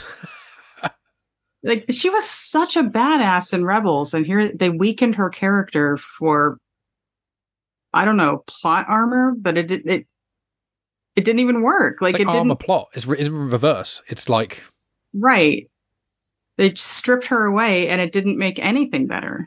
Like, she was such a badass in Rebels, and here they weakened her character for, I don't know, plot armor, but it didn't even work. Like, it's like it armor didn't. plot. It's in reverse. It's like, Right. They stripped her away and it didn't make anything better.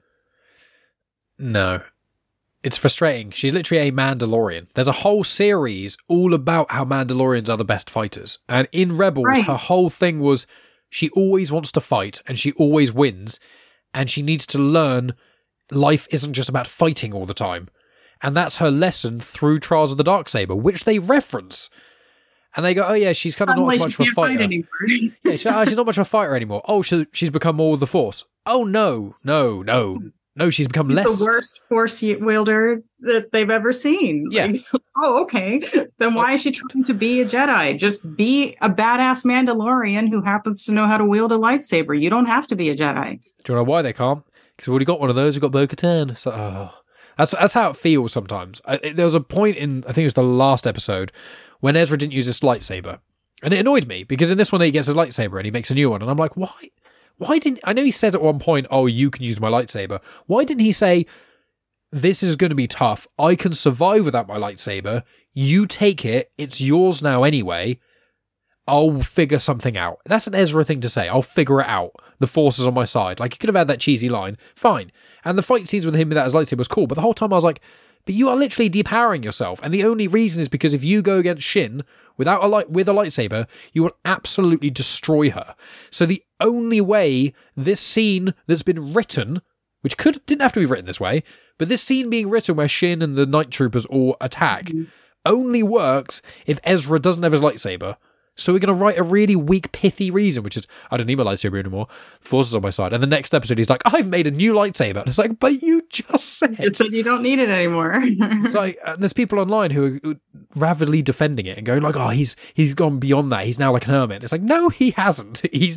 no. It's frustrating. She's literally a Mandalorian. There's a whole series all about how Mandalorians are the best fighters. And in Rebels, her whole thing was she always wants to fight and she always wins. And she needs to learn life isn't just about fighting all the time. And that's her lesson through Trials of the Darksaber, which they reference. And they go, oh yeah, she's kind of not as much of a fighter. Yeah, she's not much of a fighter anymore. Oh, she's become more of the Force. Oh no, she's become less. The worst Force wielder that they've ever seen. Yeah. Like, oh, okay. Then why is she trying to be a Jedi? Just be a badass Mandalorian who happens to know how to wield a lightsaber. You don't have to be a Jedi. Do you know why they can't? Because we've already got one of those. We've got Bo-Katan. So, that's how it feels sometimes. There was a point in, I think it was the last episode, when Ezra didn't use his lightsaber. And it annoyed me, because in this one he gets his lightsaber and he makes a new one. And I'm like, why? Why didn't... I know he says at one point, oh, you can use my lightsaber. Why didn't he say, this is going to be tough. I can survive without my lightsaber. You take it. It's yours now anyway. I'll figure something out. That's an Ezra thing to say. I'll figure it out. The Force is on my side. Like, he could have had that cheesy line. Fine. And the fight scenes with him without his lightsaber was cool. But the whole time I was like, but you are literally depowering yourself. And the only reason is because if you go against Shin with a lightsaber, you will absolutely destroy her. So the only way this scene that's been written, which didn't have to be written this way, but this scene being written where Shin and the Night Troopers all attack only works if Ezra doesn't have his lightsaber. So we're going to write a really weak, pithy reason, which is, I don't need my lightsaber anymore. The Force is on my side. And the next episode, he's like, I've made a new lightsaber. And it's like, but you just said. You said you don't need it anymore. It's like, and there's people online who are rapidly defending it and going like, oh, he's gone beyond that. He's now like an hermit. It's like, no, he hasn't. He's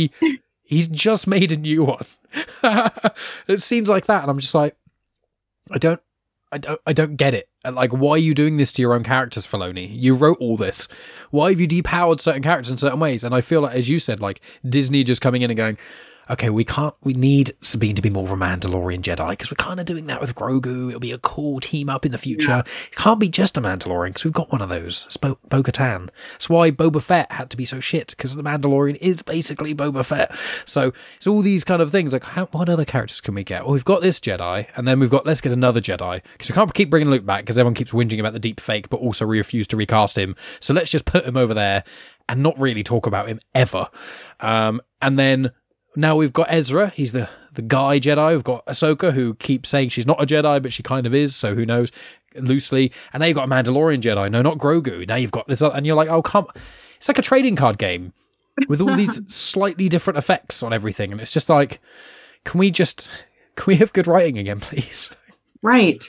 just made a new one. It seems like that. And I'm just like, I don't get it. Like, why are you doing this to your own characters, Filoni? You wrote all this. Why have you depowered certain characters in certain ways? And I feel like, as you said, like Disney just coming in and going, okay, we need Sabine to be more of a Mandalorian Jedi because we're kind of doing that with Grogu. It'll be a cool team up in the future. Yeah. It can't be just a Mandalorian because we've got one of those. It's Bo-Katan. That's why Boba Fett had to be so shit, because the Mandalorian is basically Boba Fett. So it's all these kind of things like, what other characters can we get? Well, we've got this Jedi, and then let's get another Jedi, because we can't keep bringing Luke back because everyone keeps whinging about the deep fake, but also refuse to recast him. So let's just put him over there and not really talk about him ever. And then now we've got Ezra. He's the guy Jedi. We've got Ahsoka, who keeps saying she's not a Jedi, but she kind of is, so who knows, loosely. And now you've got a Mandalorian Jedi. No, not Grogu. Now you've got this, and you're like, oh, come. It's like a trading card game with all these slightly different effects on everything. And it's just like, can we have good writing again, please? Right.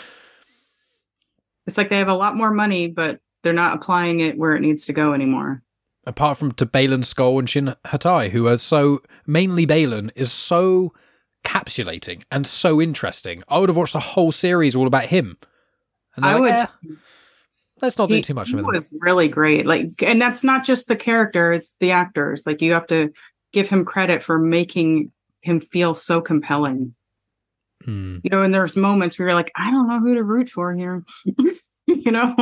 It's like they have a lot more money, but they're not applying it where it needs to go anymore. Apart from to Baylan Skoll and Shin Hatai, who are mainly Baylan is so capsulating and so interesting. I would have watched the whole series all about him. And I would. Let's not do too much of it. He was really great. Like, and that's not just the character; it's the actors. Like, you have to give him credit for making him feel so compelling. You know, and there's moments where you're like, I don't know who to root for here. You know?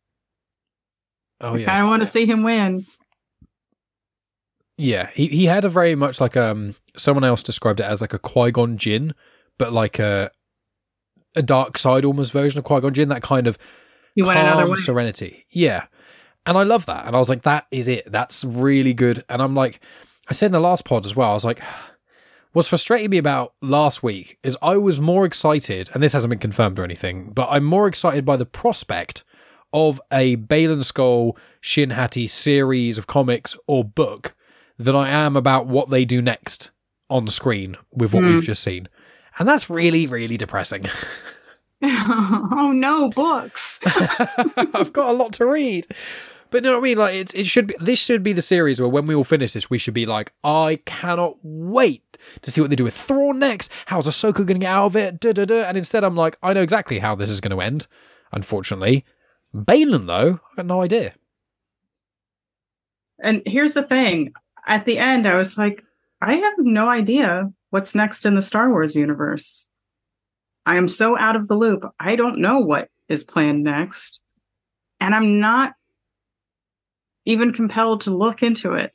Oh yeah. I don't want to see him win. Yeah, he had a very much like someone else described it as like a Qui-Gon Jinn, but like a dark side almost version of Qui-Gon Jinn, that kind of calm serenity. Yeah. And I love that. And I was like, that is it. That's really good. And I'm like, I said in the last pod as well, I was like, what's frustrating me about last week is I was more excited, and this hasn't been confirmed or anything, but I'm more excited by the prospect of a Baylan Skoll, Shin Hati series of comics or book than I am about what they do next on screen with what we've just seen. And that's really, really depressing. Oh no, books. I've got a lot to read. But you know what I mean? Like, this should be the series where when we all finish this, we should be like, I cannot wait to see what they do with Thrawn next. How's Ahsoka going to get out of it? And instead I'm like, I know exactly how this is going to end, unfortunately. Baylan, though, I've got no idea. And here's the thing. At the end, I was like, I have no idea what's next in the Star Wars universe. I am so out of the loop. I don't know what is planned next. And I'm not even compelled to look into it.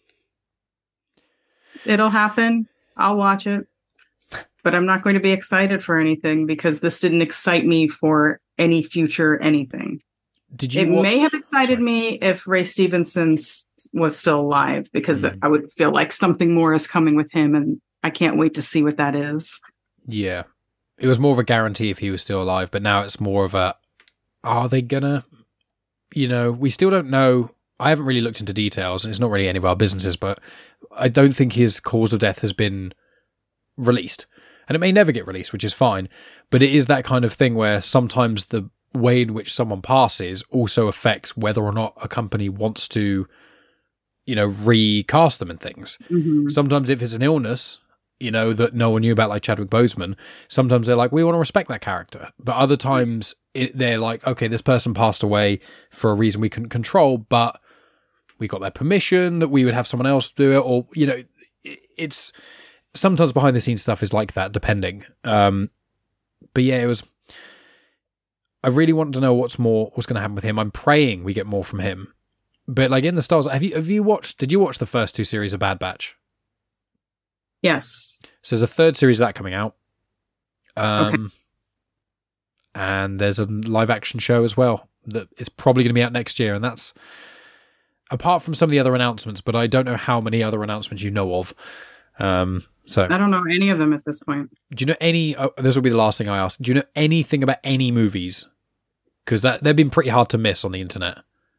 It'll happen. I'll watch it. But I'm not going to be excited for anything because this didn't excite me for any future anything. It may have excited me if Ray Stevenson was still alive, because I would feel like something more is coming with him, and I can't wait to see what that is. Yeah. It was more of a guarantee if he was still alive, but now it's more of a, are they gonna, we still don't know. I haven't really looked into details, and it's not really any of our businesses, but I don't think his cause of death has been released. And it may never get released, which is fine. But it is that kind of thing where sometimes the way in which someone passes also affects whether or not a company wants to, recast them and things. Mm-hmm. Sometimes if it's an illness, that no one knew about, like Chadwick Boseman, sometimes they're like, we want to respect that character. But other times they're like, okay, this person passed away for a reason we couldn't control, but we got their permission that we would have someone else do it. Or, it's sometimes behind the scenes stuff is like that, depending. But yeah, I really want to know what's going to happen with him. I'm praying we get more from him. But like in the Star Wars, did you watch the first 2 series of Bad Batch? Yes. So there's a 3rd series of that coming out. Okay. And there's a live action show as well that is probably going to be out next year. And that's, apart from some of the other announcements, but I don't know how many other announcements you know of. So I don't know any of them at this point. Do you know any, this will be the last thing I ask. Do you know anything about any movies? Because they've been pretty hard to miss on the internet.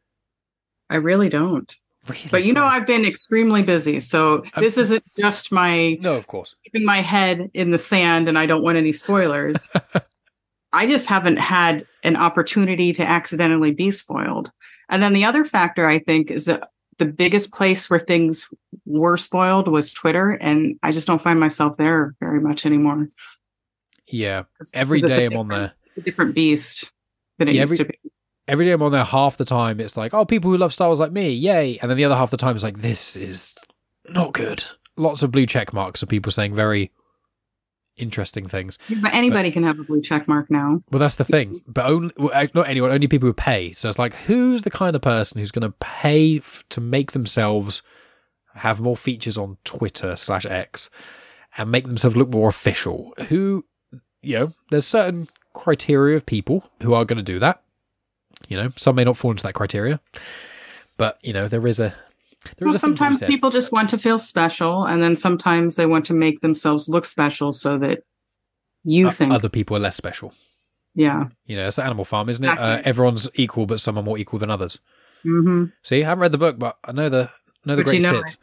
I really don't. Really? But I've been extremely busy, so this isn't just no, of course, keeping my head in the sand and I don't want any spoilers. I just haven't had an opportunity to accidentally be spoiled. And then the other factor, I think, is that the biggest place where things were spoiled was Twitter, and I just don't find myself there very much anymore. Yeah, every day I'm on there. It's a different beast than it used to be. Every day I'm on there, half the time it's like, oh, people who love Star Wars like me, yay. And then the other half the time it's like, this is not good. Lots of blue check marks of people saying very interesting things. But anybody can have a blue check mark now. Well, that's the thing. But not anyone, only people who pay. So it's like, who's the kind of person who's going to pay to make themselves have more features on Twitter /X and make themselves look more official? There's certain criteria of people who are going to do that. Some may not fall into that criteria, but there is a. Sometimes people just want to feel special, and then sometimes they want to make themselves look special so that you think other people are less special. Yeah, it's the Animal Farm, isn't it? Exactly. Everyone's equal, but some are more equal than others. Mm-hmm. See, I haven't read the book, but I know the great sits.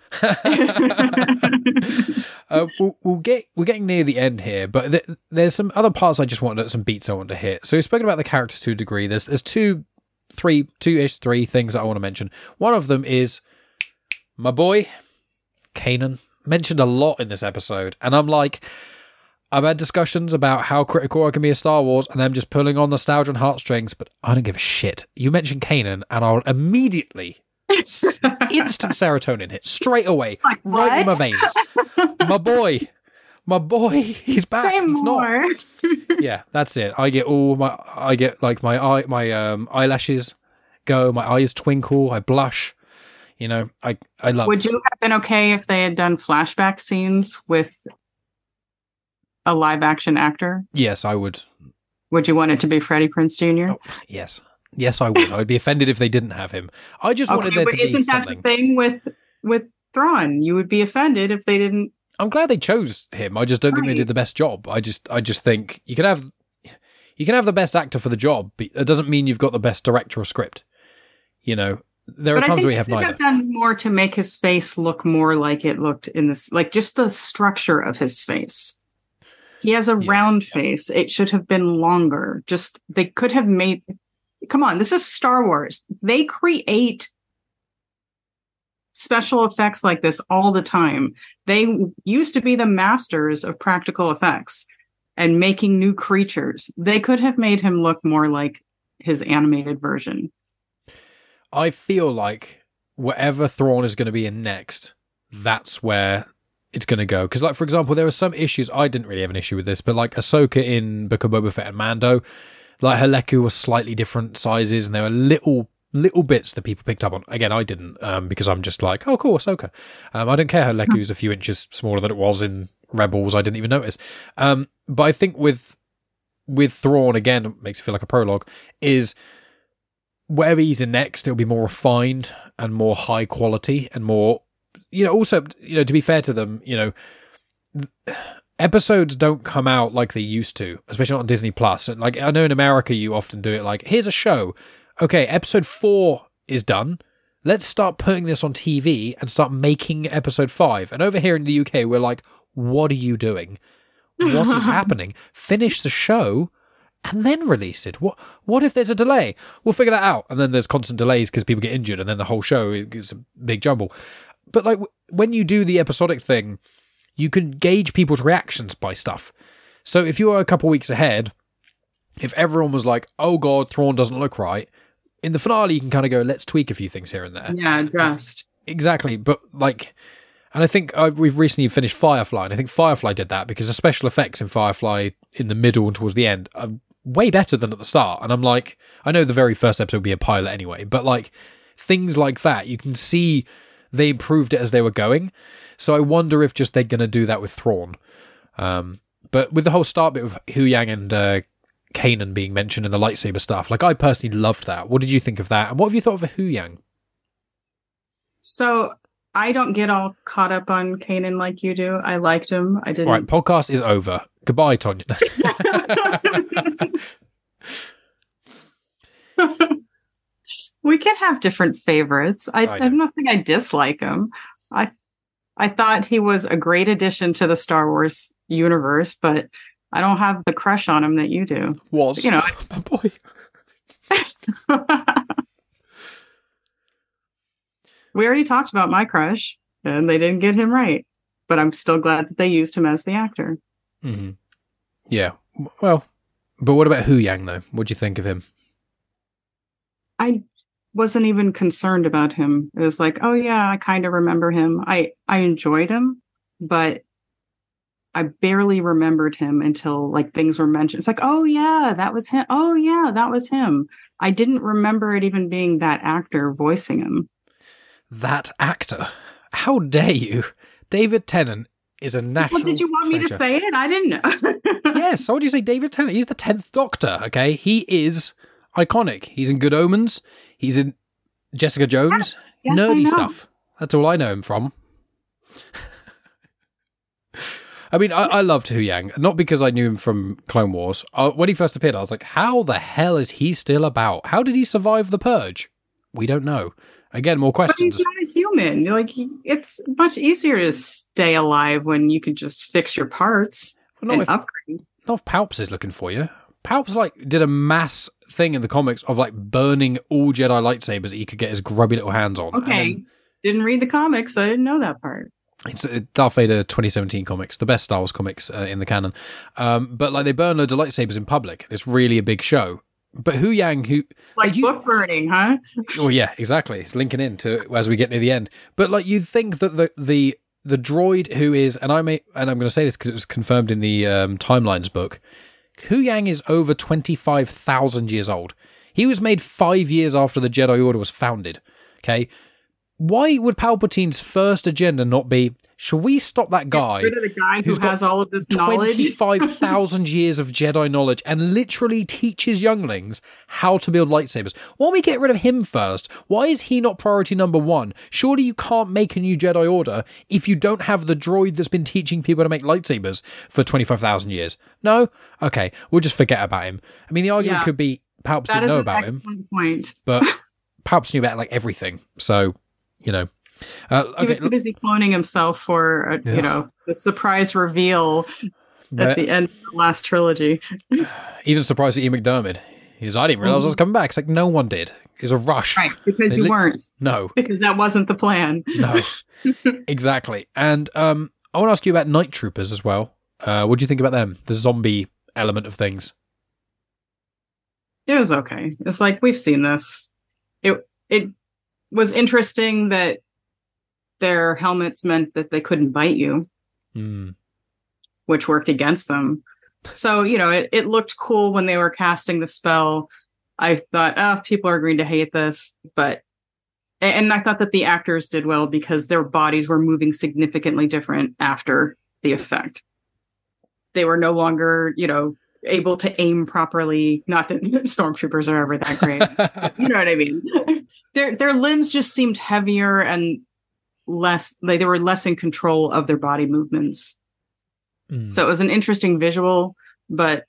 We're getting near the end here, but there's some other parts I just want some beats I want to hit. So we've spoken about the characters to a degree. There's three things that I want to mention. One of them is my boy Kanan, mentioned a lot in this episode, and I'm like, I've had discussions about how critical I can be of Star Wars, and I'm just pulling on nostalgia and heartstrings, but I don't give a shit. You mention Kanan, and I'll immediately instant serotonin hit straight away, like, right in my veins. My boy, he's back. Say he's more. Not. Yeah, that's it. I get my eyelashes go, my eyes twinkle, I blush. I love. Would you have been okay if they had done flashback scenes with a live action actor? Yes, I would. Would you want it to be Freddie Prinze Jr.? Oh, yes. Yes, I would. I would be offended if they didn't have him. I just wanted there to be something. Isn't that the thing with Thrawn? You would be offended if they didn't. I'm glad they chose him. I just don't think they did the best job. I just think you can have the best actor for the job, but it doesn't mean you've got the best director or script. There are times where you have neither. I think they could have done more to make his face look more like it looked in this, like just the structure of his face. He has a round face. It should have been longer. Just, they could have made, come on, this is Star Wars. They create special effects like this all the time. They used to be the masters of practical effects and making new creatures. They could have made him look more like his animated version. I feel like whatever Thrawn is going to be in next, that's where it's going to go. Because, like, for example, there are some issues. I didn't really have an issue with this, but like Ahsoka in Book of Boba Fett and Mando, like her Leku was slightly different sizes, and they were little little bits that people picked up on. Again, I didn't, because I'm just like, oh, cool, Ahsoka. I don't care how Leku's a few inches smaller than it was in Rebels. I didn't even notice. But I think with Thrawn, again, it makes it feel like a prologue, is wherever he's in next, it'll be more refined and more high quality and more, also, to be fair to them, episodes don't come out like they used to, especially not on Disney Plus. And like, I know in America, you often do it like, here's a show. Okay, episode 4 is done. Let's start putting this on TV and start making episode 5. And over here in the UK, we're like, what are you doing? What is happening? Finish the show and then release it. What if there's a delay? We'll figure that out. And then there's constant delays because people get injured and then the whole show is a big jumble. But like when you do the episodic thing, you can gauge people's reactions by stuff. So if you were a couple weeks ahead, if everyone was like, oh God, Thrawn doesn't look right, in the finale you can kind of go, let's tweak a few things here and there. Yeah, just. Exactly. But like, and I think we've recently finished Firefly, and I think Firefly did that because the special effects in Firefly in the middle and towards the end are way better than at the start. And I'm like, I know the very first episode will be a pilot anyway, but like things like that, you can see they improved it as they were going. So I wonder if just they're going to do that with Thrawn. But with the whole start bit with Huyang and Kanan being mentioned in the lightsaber stuff, like I personally loved that. What did you think of that? And what have you thought of Huyang? So I don't get all caught up on Kanan like you do. I liked him. I didn't. All right, podcast is over. Goodbye, Tonya. We can have different favorites. I'm not saying I dislike him. I thought he was a great addition to the Star Wars universe, but I don't have the crush on him that you do. My boy. We already talked about my crush, and they didn't get him right. But I'm still glad that they used him as the actor. Mm-hmm. Yeah. Well, but what about Huyang, though? What'd you think of him? I wasn't even concerned about him. It was like, oh yeah, I kind of remember him. I enjoyed him, but I barely remembered him until like things were mentioned. It's like, oh yeah, that was him. Oh yeah, that was him. I didn't remember it even being that actor voicing him. That actor? How dare you? David Tennant is a national Well, did you want treasure. me to say it? I didn't know. Yes, why would you say David Tennant? He's the 10th Doctor, okay? He is iconic. He's in Good Omens. He's in Jessica Jones. Yes, nerdy stuff. That's all I know him from. I mean, I loved Huyang, not because I knew him from Clone Wars. When he first appeared, I was like, how the hell is he still about? How did he survive the Purge? We don't know. Again, more questions. But he's not a human. Like, it's much easier to stay alive when you can just fix your parts and upgrade. Not if Palps is looking for you. Palps like did a mass thing in the comics of like burning all Jedi lightsabers that he could get his grubby little hands on. Okay, didn't read the comics, so I didn't know that part. It's Darth Vader 2017 comics, the best Star Wars comics in the canon. But like they burn loads of lightsabers in public. It's really a big show. But Huyang, book burning, huh? Oh yeah, exactly. It's linking in to as we get near the end. But like you'd think that the droid who is, and I'm going to say this because it was confirmed in the Timelines book, Huyang is over 25,000 years old. He was made 5 years after the Jedi Order was founded. Okay, why would Palpatine's first agenda not be, shall we stop that guy? Get rid of the guy who has all of this knowledge. 25,000 years of Jedi knowledge and literally teaches younglings how to build lightsabers. Why don't we get rid of him first? Why is he not priority number one? Surely you can't make a new Jedi Order if you don't have the droid that's been teaching people to make lightsabers for 25,000 years. No? Okay, we'll just forget about him. I mean, the argument could be Palps didn't know about him. Point. But Palps knew about like everything. So, you know. He was too busy cloning himself for, the surprise reveal at the end of the last trilogy. Even surprised at Ian McDiarmid. He was, I didn't realize I was coming back. It's like, no one did. It was a rush. Right, because you weren't. No. Because that wasn't the plan. No. Exactly. And I want to ask you about Night Troopers as well. What do you think about them? The zombie element of things. It was okay. It's like, we've seen this. It was interesting that their helmets meant that they couldn't bite you, which worked against them. So, it looked cool when they were casting the spell I thought, oh, people are going to hate this, and I thought that the actors did well because their bodies were moving significantly different after the effect. They were no longer, able to aim properly. Not that stormtroopers are ever that great. You know what I mean? Their limbs just seemed heavier and less, they were less in control of their body movements. So it was an interesting visual, but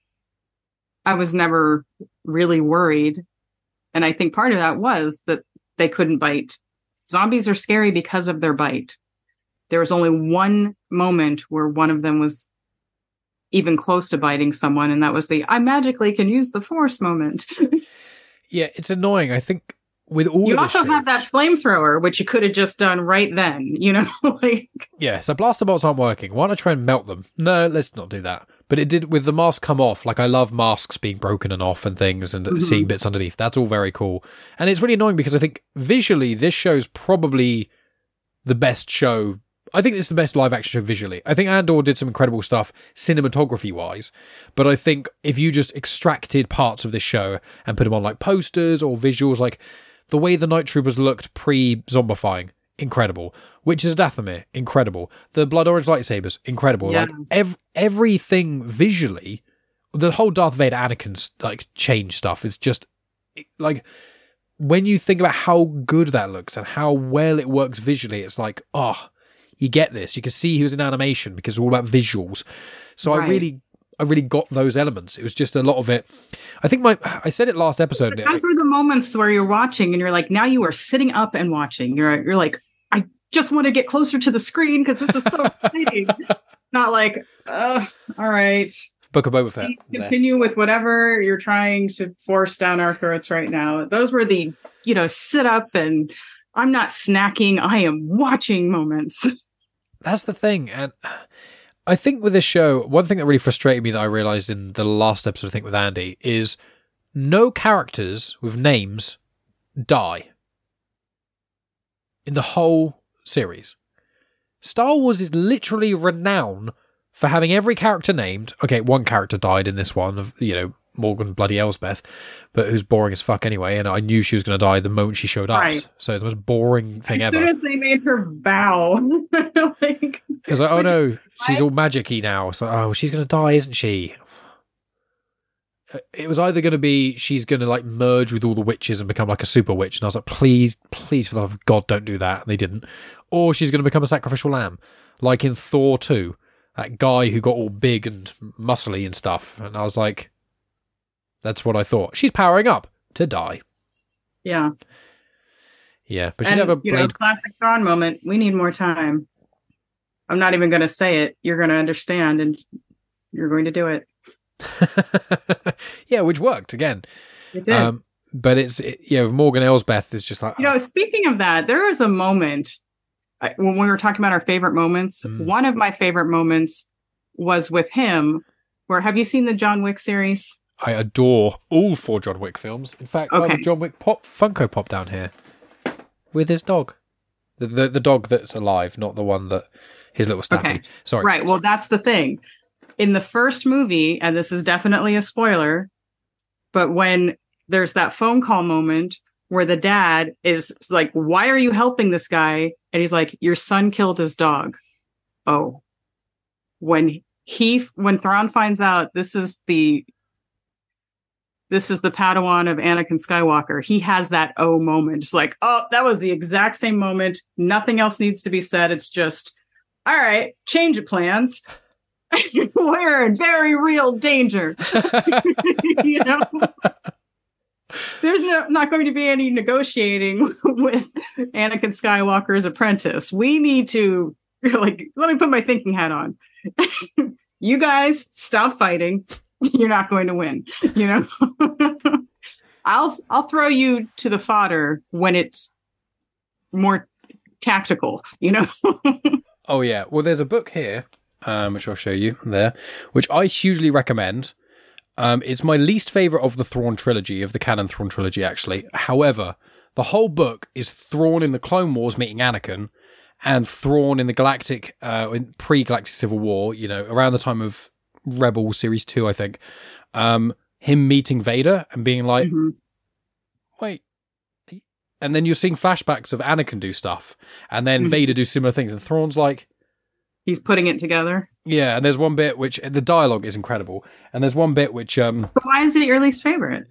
I was never really worried. And I think part of that was that they couldn't bite. Zombies are scary because of their bite. There was only one moment where one of them was even close to biting someone, and that was the I magically can use the Force moment. Yeah, it's annoying. I think with all you of also shit, have that flamethrower, which you could have just done right then, Yeah, so blaster bolts aren't working. Why not try and melt them? No, let's not do that. But it did with the mask come off. Like, I love masks being broken and off and things and seeing bits underneath. That's all very cool. And it's really annoying because I think visually this show's probably the best show. I think it's the best live action show visually. I think Andor did some incredible stuff cinematography wise, but I think if you just extracted parts of this show and put them on like posters or visuals, like the way the Night Troopers looked pre-zombifying, incredible. Witches of Dathomir, incredible. The blood orange lightsabers, incredible. Yes. Like everything visually, the whole Darth Vader Anakin like change stuff is just like, when you think about how good that looks and how well it works visually, it's like, oh, you get this. You can see he was in animation because it's all about visuals. So right. I really got those elements. It was just a lot of it. I think I said it last episode. Those were the moments where you're watching and you're like, now you are sitting up and watching. You're like, I just want to get closer to the screen because this is so exciting. Not like, all right. Book of Boba Fett. Continue with whatever you're trying to force down our throats right now. Those were the, sit up and I'm not snacking. I am watching moments. That's the thing. And I think with this show, one thing that really frustrated me that I realized in the last episode, I think with Andy, is no characters with names die in the whole series. Star Wars is literally renowned for having every character named. Okay, one character died in this one of, Morgan bloody Elsbeth, but who's boring as fuck anyway, and I knew she was going to die the moment she showed up. Right. So it's the most boring thing ever. As soon as they made her bow, it was like, oh no, she's all magic-y now. So, oh, she's going to die, isn't she? It was either going to be she's going to like merge with all the witches and become like a super witch, and I was like, please for the love of God, don't do that, and they didn't. Or she's going to become a sacrificial lamb, like in Thor 2, that guy who got all big and muscly and stuff, and I was like, that's what I thought. She's powering up to die. Yeah. Yeah, but she'd have a blade. Classic Thrawn moment. We need more time. I'm not even going to say it. You're going to understand, and you're going to do it. Yeah, which worked again. It did. But Morgan Elsbeth is just like... speaking of that, there is a moment, when we were talking about our favorite moments, one of my favorite moments was with him, where, have you seen the John Wick series? I adore all 4 John Wick films. In fact, I have a John Wick Funko Pop down here with his dog. The dog that's alive, not the one that his little Staffy. Okay. Sorry. Right. Well, that's the thing. In the first movie, and this is definitely a spoiler, but when there's that phone call moment where the dad is like, why are you helping this guy? And he's like, your son killed his dog. Oh, when Thrawn finds out this is the Padawan of Anakin Skywalker, he has that moment. It's like, oh, that was the exact same moment. Nothing else needs to be said. It's just, all right, change of plans. We're in very real danger. There's not going to be any negotiating with Anakin Skywalker's apprentice. We need to, let me put my thinking hat on. You guys stop fighting. You're not going to win, I'll throw you to the fodder when it's more tactical, Oh yeah. Well, there's a book here, which I'll show you there, which I hugely recommend. It's my least favorite of the Thrawn trilogy, of the canon Thrawn trilogy, actually. However, the whole book is Thrawn in the Clone Wars meeting Anakin, and Thrawn in the Galactic, pre-Galactic Civil War, around the time of Rebel Series 2, I think. Him meeting Vader and being like, wait. And then you're seeing flashbacks of Anakin do stuff, and then Vader do similar things, and Thrawn's like, he's putting it together. Yeah, and there's one bit which the dialogue is incredible, and there's one bit which But why is it your least favorite?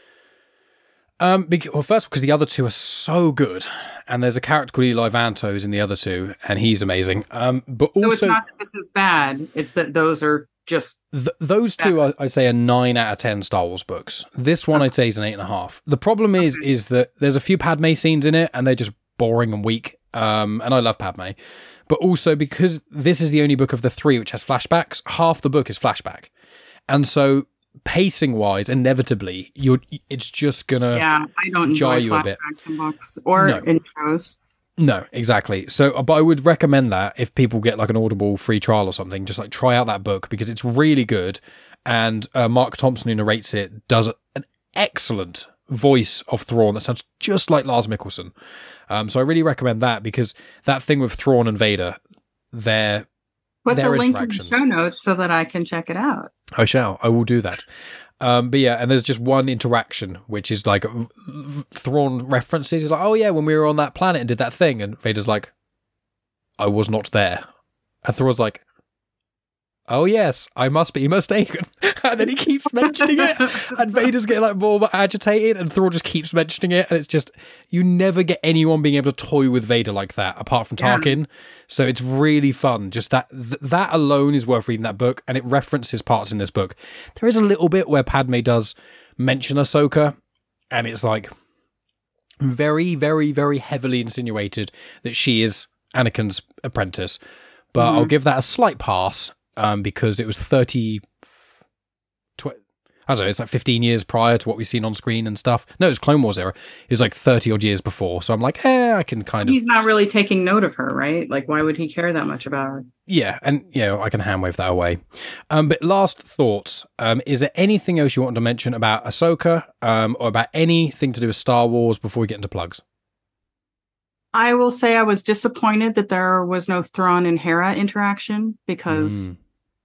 First, because the other two are so good, and there's a character called Eli Vanto who's in the other two, and he's amazing. But also, so it's not that this is bad; it's that those are just those two. I'd say are 9 out of 10 Star Wars books. This one I'd say is an 8.5. The problem is that there's a few Padme scenes in it, and they're just boring and weak. And I love Padme, but also because this is the only book of the 3 which has flashbacks. Half the book is flashback, and so pacing wise, inevitably, it's just gonna I don't enjoy you a bit in books or intros. No, exactly. So, but I would recommend that if people get like an Audible free trial or something, just like try out that book because it's really good. And Mark Thompson, who narrates it, does an excellent voice of Thrawn that sounds just like Lars Mikkelsen. So I really recommend that because that thing with Thrawn and Vader, their Put the link in the show notes so that I can check it out. I shall. I will do that. But yeah, and there's just one interaction, which is like Thrawn references. He's like, oh yeah, when we were on that planet and did that thing. And Vader's like, I was not there. And Thrawn's like, oh yes, I must be mistaken. And then he keeps mentioning it. And Vader's getting like more agitated and Thrawn just keeps mentioning it. And it's just, you never get anyone being able to toy with Vader like that, apart from Tarkin. So it's really fun. Just that alone is worth reading that book. And it references parts in this book. There is a little bit where Padme does mention Ahsoka. And it's like very, very, very heavily insinuated that she is Anakin's apprentice. But I'll give that a slight pass. Because it was I don't know, it's like 15 years prior to what we've seen on screen and stuff. No, it was Clone Wars era. It was like 30 odd years before. So I'm like, I can kind of... He's not really taking note of her, right? Like, why would he care that much about her? Yeah, and, I can hand wave that away. But last thoughts. Is there anything else you want to mention about Ahsoka or about anything to do with Star Wars before we get into plugs? I will say I was disappointed that there was no Thrawn and Hera interaction because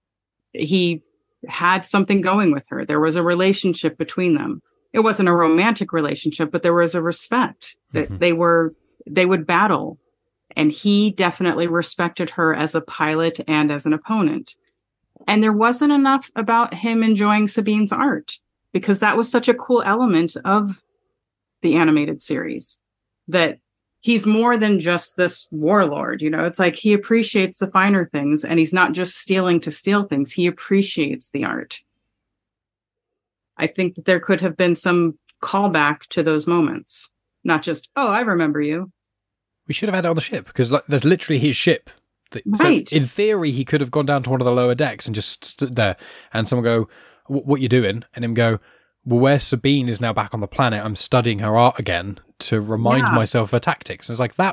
he had something going with her. There was a relationship between them. It wasn't a romantic relationship, but there was a respect that they would battle. And he definitely respected her as a pilot and as an opponent. And there wasn't enough about him enjoying Sabine's art because that was such a cool element of the animated series that he's more than just this warlord, it's like he appreciates the finer things and he's not just stealing to steal things. He appreciates the art. I think that there could have been some callback to those moments, not just, oh, I remember you. We should have had it on the ship because there's literally his ship. Right. So in theory, he could have gone down to one of the lower decks and just stood there and someone go, what you doing? And him go, well, where Sabine is now back on the planet, I'm studying her art again to remind myself of her tactics. And it's like that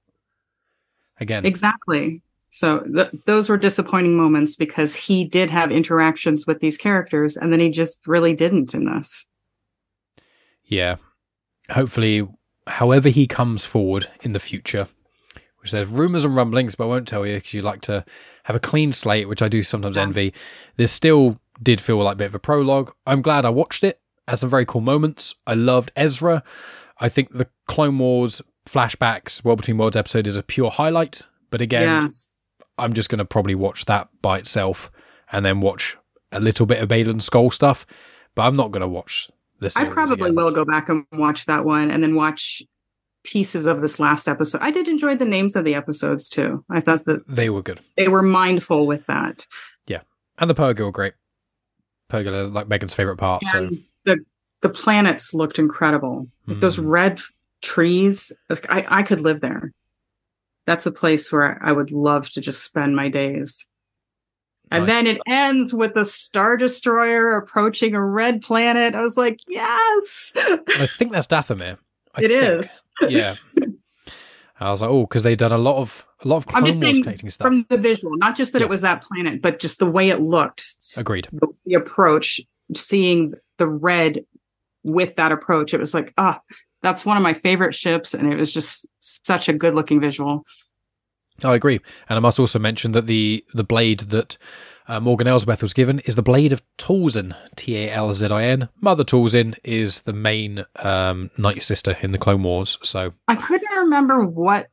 again. Exactly. So those were disappointing moments because he did have interactions with these characters and then he just really didn't in this. Yeah. Hopefully, however he comes forward in the future, which there's rumors and rumblings, but I won't tell you because you like to have a clean slate, which I do sometimes envy. There still did feel like a bit of a prologue. I'm glad I watched it. Had some very cool moments. I loved Ezra. I think the Clone Wars flashbacks, World Between Worlds episode is a pure highlight. But again, I'm just going to probably watch that by itself and then watch a little bit of Baylan Skoll stuff. But I'm not going to watch this. I probably will go back and watch that one and then watch pieces of this last episode. I did enjoy the names of the episodes too. I thought that they were good. They were mindful with that. Yeah. And the Purrgil were great. Purrgil, like Megan's favorite part. And the planets looked incredible. Those red trees, I could live there. That's a place where I would love to just spend my days. And then it ends with a Star Destroyer approaching a red planet. I was like, yes! I think that's Dathomir. It is. Yeah. I was like, because they've done a lot of Clone I'm just Wars saying connecting stuff. From the visual, not just that it was that planet, but just the way it looked. Agreed. The approach, seeing the red with that approach, it was like, that's one of my favorite ships, and it was just such a good looking visual. I agree. And I must also mention that the blade that Morgan Elsbeth was given is the blade of Talzin, Talzin. Mother Talzin is the main Night Sister in the Clone Wars. So I couldn't remember what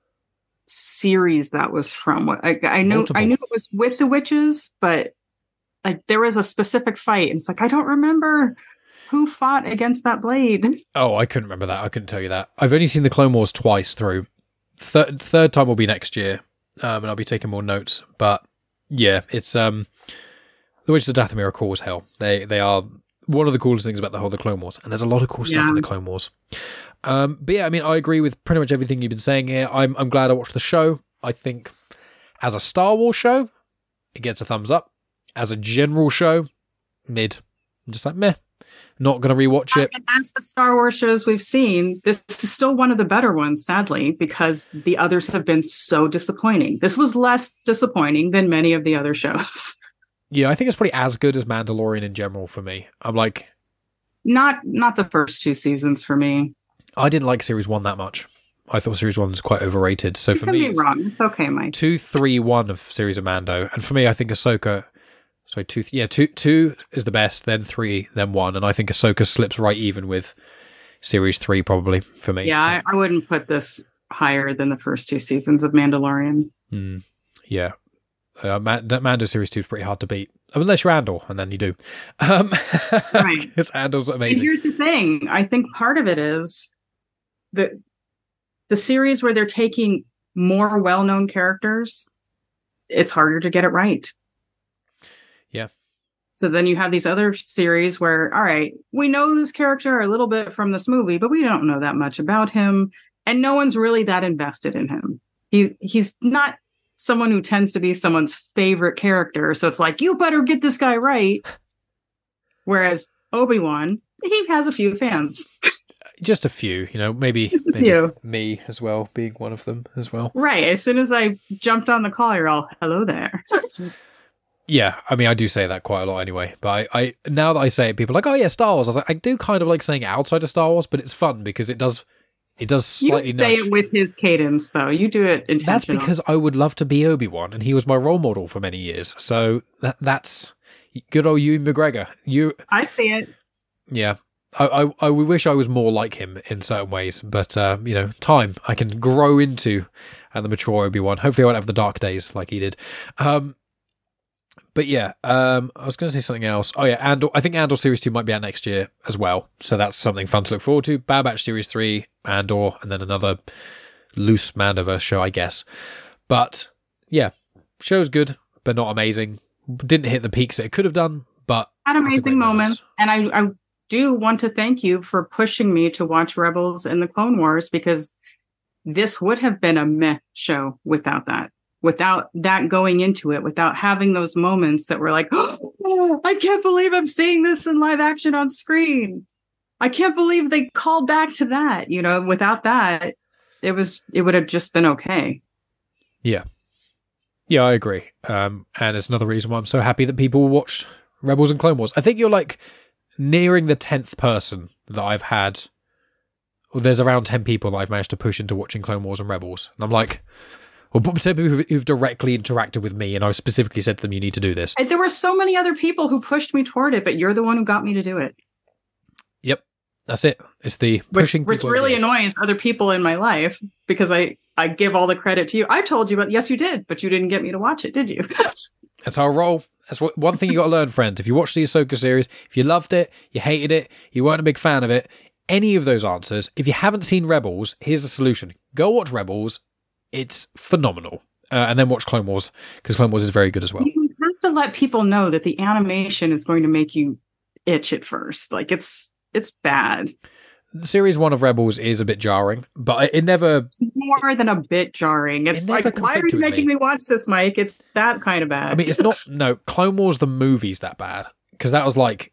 series that was from. I knew it was with the witches, but like there was a specific fight, and it's like I don't remember who fought against that blade. Oh, I couldn't remember that. I couldn't tell you that. I've only seen the Clone Wars twice through. Third time will be next year, and I'll be taking more notes. But yeah, it's the Witches of Dathomir are cool as hell. They are one of the coolest things about the Clone Wars, and there's a lot of cool stuff in the Clone Wars. But yeah, I mean, I agree with pretty much everything you've been saying here. I'm glad I watched the show. I think as a Star Wars show, it gets a thumbs up. As a general show, mid. I'm just like, meh. Not going to rewatch it. As the Star Wars shows we've seen, this is still one of the better ones, sadly, because the others have been so disappointing. This was less disappointing than many of the other shows. Yeah, I think it's probably as good as Mandalorian in general for me. I'm like... Not the first 2 seasons for me. I didn't like Series 1 that much. I thought Series 1 was quite overrated. So for me... You can be wrong. It's okay, Mike. 2, 3, 1 of Series of Mando. And for me, I think Ahsoka... Sorry, 2 is the best, then 3, then 1. And I think Ahsoka slips right even with Series 3, probably, for me. Yeah, I wouldn't put this higher than the first 2 seasons of Mandalorian. Yeah. Mando Series 2 is pretty hard to beat. Unless you're Andor, and then you do. Right. Because Andor's amazing. And here's the thing. I think part of it is that the series where they're taking more well-known characters, it's harder to get it right. Yeah. So then you have these other series where, all right, we know this character a little bit from this movie, but we don't know that much about him. And no one's really that invested in him. He's not someone who tends to be someone's favorite character. So it's like, you better get this guy right. Whereas Obi-Wan, he has a few fans. Just a few, maybe me as well, being one of them as well. Right. As soon as I jumped on the call, you're all, hello there. Yeah, I mean, I do say that quite a lot anyway. But I now that I say it, people are like, oh yeah, Star Wars. I was like, I do kind of like saying it outside of Star Wars, but it's fun because it does slightly You say it with his cadence, though. You do it intentionally. That's because I would love to be Obi-Wan, and he was my role model for many years. So that's good old Ewan McGregor. I see it. Yeah. I wish I was more like him in certain ways, but time I can grow into the mature Obi-Wan. Hopefully I won't have the dark days like he did. But yeah, I was going to say something else. Oh yeah, Andor. I think Andor Series 2 might be out next year as well. So that's something fun to look forward to. Bad Batch Series 3, Andor, and then another loose Mandoverse show, I guess. But yeah, show's good, but not amazing. Didn't hit the peaks that it could have done, but... Had amazing moments. And I do want to thank you for pushing me to watch Rebels and the Clone Wars, because this would have been a meh show without that. Without that going into it, without having those moments that were like, oh, I can't believe I'm seeing this in live action on screen. I can't believe they called back to that. Without that, it would have just been okay. Yeah. Yeah, I agree. And it's another reason why I'm so happy that people watch Rebels and Clone Wars. I think you're like nearing the 10th person that I've had. Well, there's around 10 people that I've managed to push into watching Clone Wars and Rebels. And I'm like... Well, people who've directly interacted with me, and I've specifically said to them, you need to do this. There were so many other people who pushed me toward it, but you're the one who got me to do it. Yep. That's it. It's the pushing which really annoys other people in my life, because I give all the credit to you. I told you, but yes, you did, but you didn't get me to watch it, did you? That's how I roll. That's one thing you got to learn, friend. If you watch the Ahsoka series, if you loved it, you hated it, you weren't a big fan of it, any of those answers, if you haven't seen Rebels, here's the solution. Go watch Rebels. It's phenomenal. And then watch Clone Wars, because Clone Wars is very good as well. You have to let people know that the animation is going to make you itch at first. Like, it's bad. Series 1 of Rebels is a bit jarring, but it never... It's more than a bit jarring. It's like, why are you making me watch this, Mike? It's that kind of bad. I mean, it's not... No, Clone Wars the movie's that bad, because that was like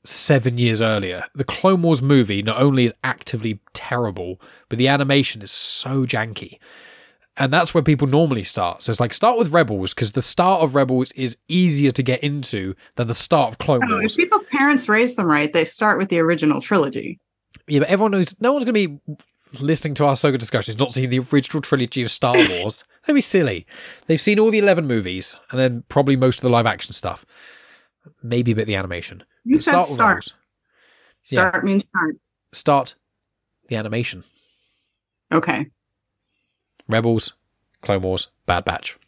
7 years earlier. The Clone Wars movie not only is actively terrible, but the animation is so janky. And that's where people normally start. So it's like, start with Rebels, because the start of Rebels is easier to get into than the start of Clone Wars. If people's parents raise them right, they start with the original trilogy. Yeah, but everyone knows, no one's going to be listening to our Ahsoka discussions, not seeing the original trilogy of Star Wars. Don't be silly. They've seen all the 11 movies and then probably most of the live action stuff. Maybe a bit of the animation. You said start. Rebels. Start means start. Start the animation. Okay. Rebels, Clone Wars, Bad Batch.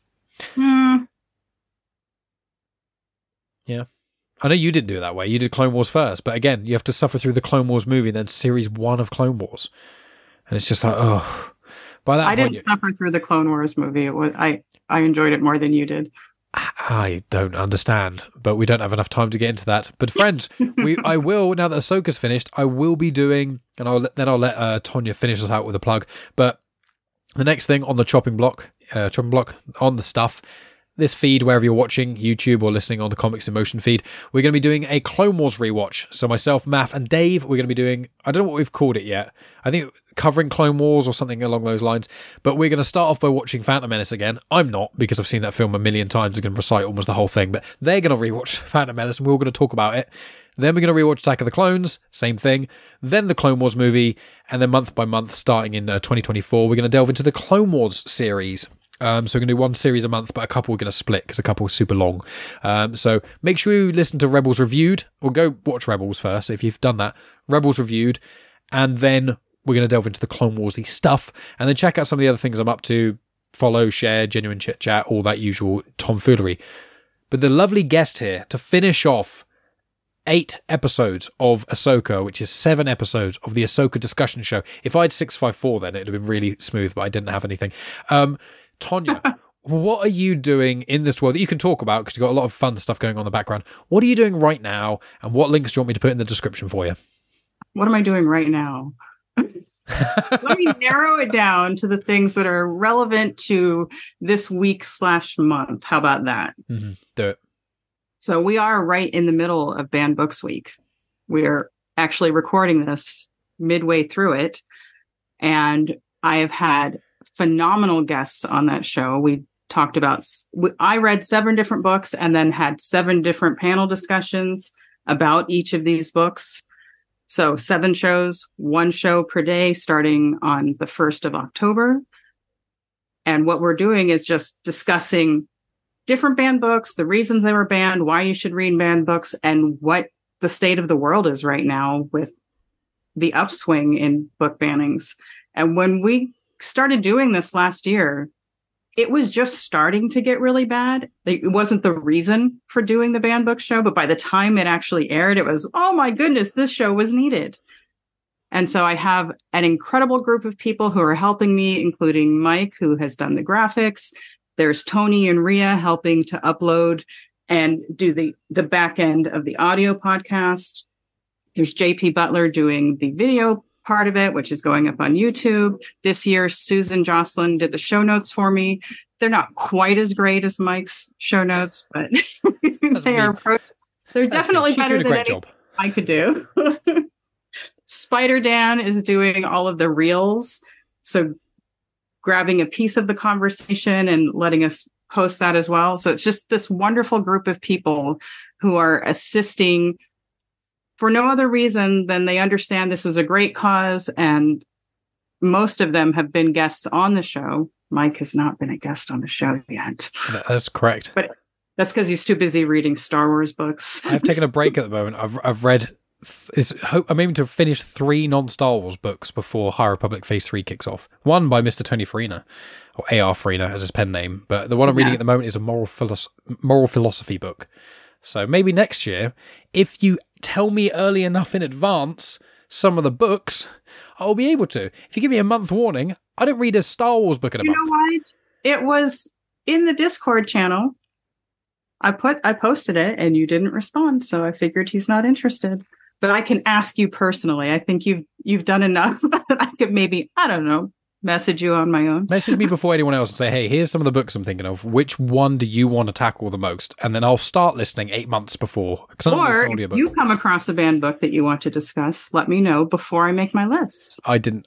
Yeah. I know you didn't do it that way. You did Clone Wars first. But again, you have to suffer through the Clone Wars movie and then Series 1 of Clone Wars. And it's just like, oh. By that point, I didn't suffer through the Clone Wars movie. I enjoyed it more than you did. I don't understand, but we don't have enough time to get into that. But friends, I will, now that Ahsoka's finished, I will be doing, and I'll let Tonya finish us out with a plug. But the next thing on the chopping block on the stuff, this feed, wherever you're watching, YouTube or listening on the Comics in Motion feed, we're going to be doing a Clone Wars rewatch. So myself, Math, and Dave, we're going to be doing, I don't know what we've called it yet. I think covering Clone Wars or something along those lines. But we're going to start off by watching Phantom Menace again. I'm not, because I've seen that film a million times and can recite almost the whole thing. But they're going to rewatch Phantom Menace and we're all going to talk about it. Then we're going to rewatch Attack of the Clones, same thing. Then the Clone Wars movie. And then month by month, starting in 2024, we're going to delve into the Clone Wars series. So we're going to do one series a month, but a couple we're going to split because a couple is super long. So make sure you listen to Rebels Reviewed, or go watch Rebels first if you've done that. Rebels Reviewed, and then we're going to delve into the Clone Warsy stuff, and then check out some of the other things I'm up to. Follow, share, Genuine Chit Chat, all that usual tomfoolery. But the lovely guest here to finish off 8 episodes of Ahsoka, which is 7 episodes of the Ahsoka discussion show. If I had 654, then it would have been really smooth, but I didn't have anything. Tonya, what are you doing in this world that you can talk about, because you've got a lot of fun stuff going on in the background? What are you doing right now, and what links do you want me to put in the description for you? What am I doing right now? Let me narrow it down to the things that are relevant to this week/month. How about that? Mm-hmm. Do it. So we are right in the middle of Banned Books Week. We're actually recording this midway through it, and I have had phenomenal guests on that show. We talked about, I read 7 different books and then had 7 different panel discussions about each of these books. So 7 shows, 1 show per day, starting on the 1st of October. And what we're doing is just discussing different banned books, the reasons they were banned, why you should read banned books, and what the state of the world is right now with the upswing in book bannings. And when we started doing this last year, it was just starting to get really bad. It wasn't the reason for doing the banned book show, but by the time it actually aired, it was, oh my goodness, this show was needed. And so I have an incredible group of people who are helping me, including Mike, who has done the graphics. There's Tony and Rhea helping to upload and do the back end of the audio podcast. There's JP Butler doing the video part of it, which is going up on YouTube. This year, Susan Jocelyn did the show notes for me. They're not quite as great as Mike's show notes, but they're definitely better than anything I could do. Spider Dan is doing all of the reels. So grabbing a piece of the conversation and letting us post that as well. So it's just this wonderful group of people who are assisting for no other reason than they understand this is a great cause, and most of them have been guests on the show. Mike has not been a guest on the show yet. That's correct. But that's because he's too busy reading Star Wars books. I've taken a break at the moment. I've read, I'm aiming to finish 3 non-Star Wars books before High Republic Phase 3 kicks off. One by Mr. Tony Farina, or A.R. Farina as his pen name. But the one I'm reading at the moment is a moral philosophy book. So maybe next year, if you tell me early enough in advance some of the books, I'll be able to. If you give me a month warning, I don't read a Star Wars book in a month. You know what? It was in the Discord channel. I posted it and you didn't respond, so I figured he's not interested. But I can ask you personally. I think you've done enough that I could maybe, I don't know, message you on my own. Message me before anyone else and say, hey, here's some of the books I'm thinking of. Which one do you want to tackle the most? And then I'll start listening 8 months before. Or if you come across a banned book that you want to discuss, let me know before I make my list.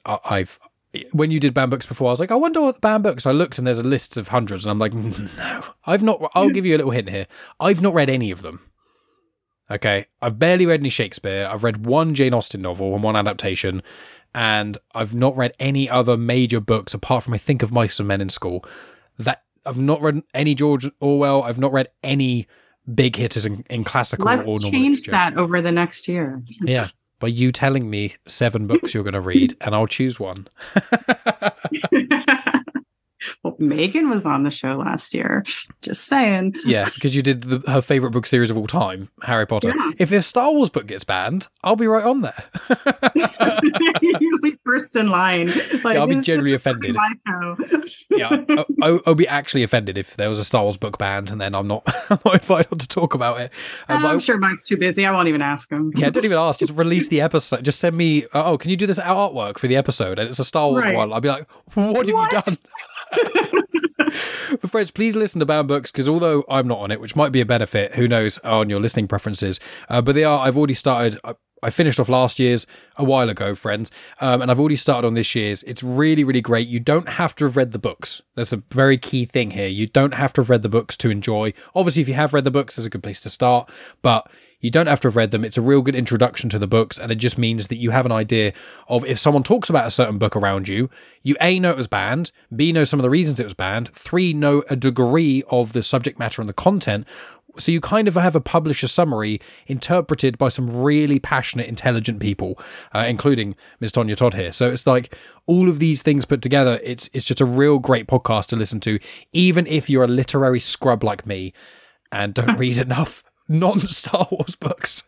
When you did banned books before, I was like, I wonder what the banned books. I looked and there's a list of hundreds and I'm like, no, I'll give you a little hint here. I've not read any of them. Okay. I've barely read any Shakespeare. I've read 1 Jane Austen novel and 1 adaptation. And I've not read any other major books apart from I think of Mice and Men in school. That I've not read any George Orwell. I've not read any big hitters in classical or normal literature. Let's change that over the next year. Yeah. By you telling me 7 books you're going to read, and I'll choose one. Well, Megan was on the show last year. Just saying. Yeah, because you did her favorite book series of all time, Harry Potter. Yeah. If a Star Wars book gets banned, I'll be right on there. You'll be first in line. Like, yeah, I'll be genuinely offended. Yeah, I'll be actually offended if there was a Star Wars book banned, and then I'm not invited on to talk about it. I'm sure Mike's too busy. I won't even ask him. Yeah, don't even ask. Just release the episode. Just send me, can you do this artwork for the episode? And it's a Star Wars one. I'll be like, what have you done? But friends, please listen to Banned Books, because although I'm not on it, which might be a benefit, who knows on your listening preferences, but I've already started. I finished off last year's a while ago, friends, and I've already started on this year's. It's really, really great. You don't have to have read the books. That's a very key thing here. You don't have to have read the books to enjoy. Obviously, if you have read the books, there's a good place to start, but you don't have to have read them. It's a real good introduction to the books, and it just means that you have an idea of if someone talks about a certain book around you, you A, know it was banned, B, know some of the reasons it was banned, 3, know a degree of the subject matter and the content. So you kind of have a publisher summary interpreted by some really passionate, intelligent people, including Ms. Tonya Todd here. So it's like all of these things put together. It's just a real great podcast to listen to, even if you're a literary scrub like me and don't read enough non-Star Wars books.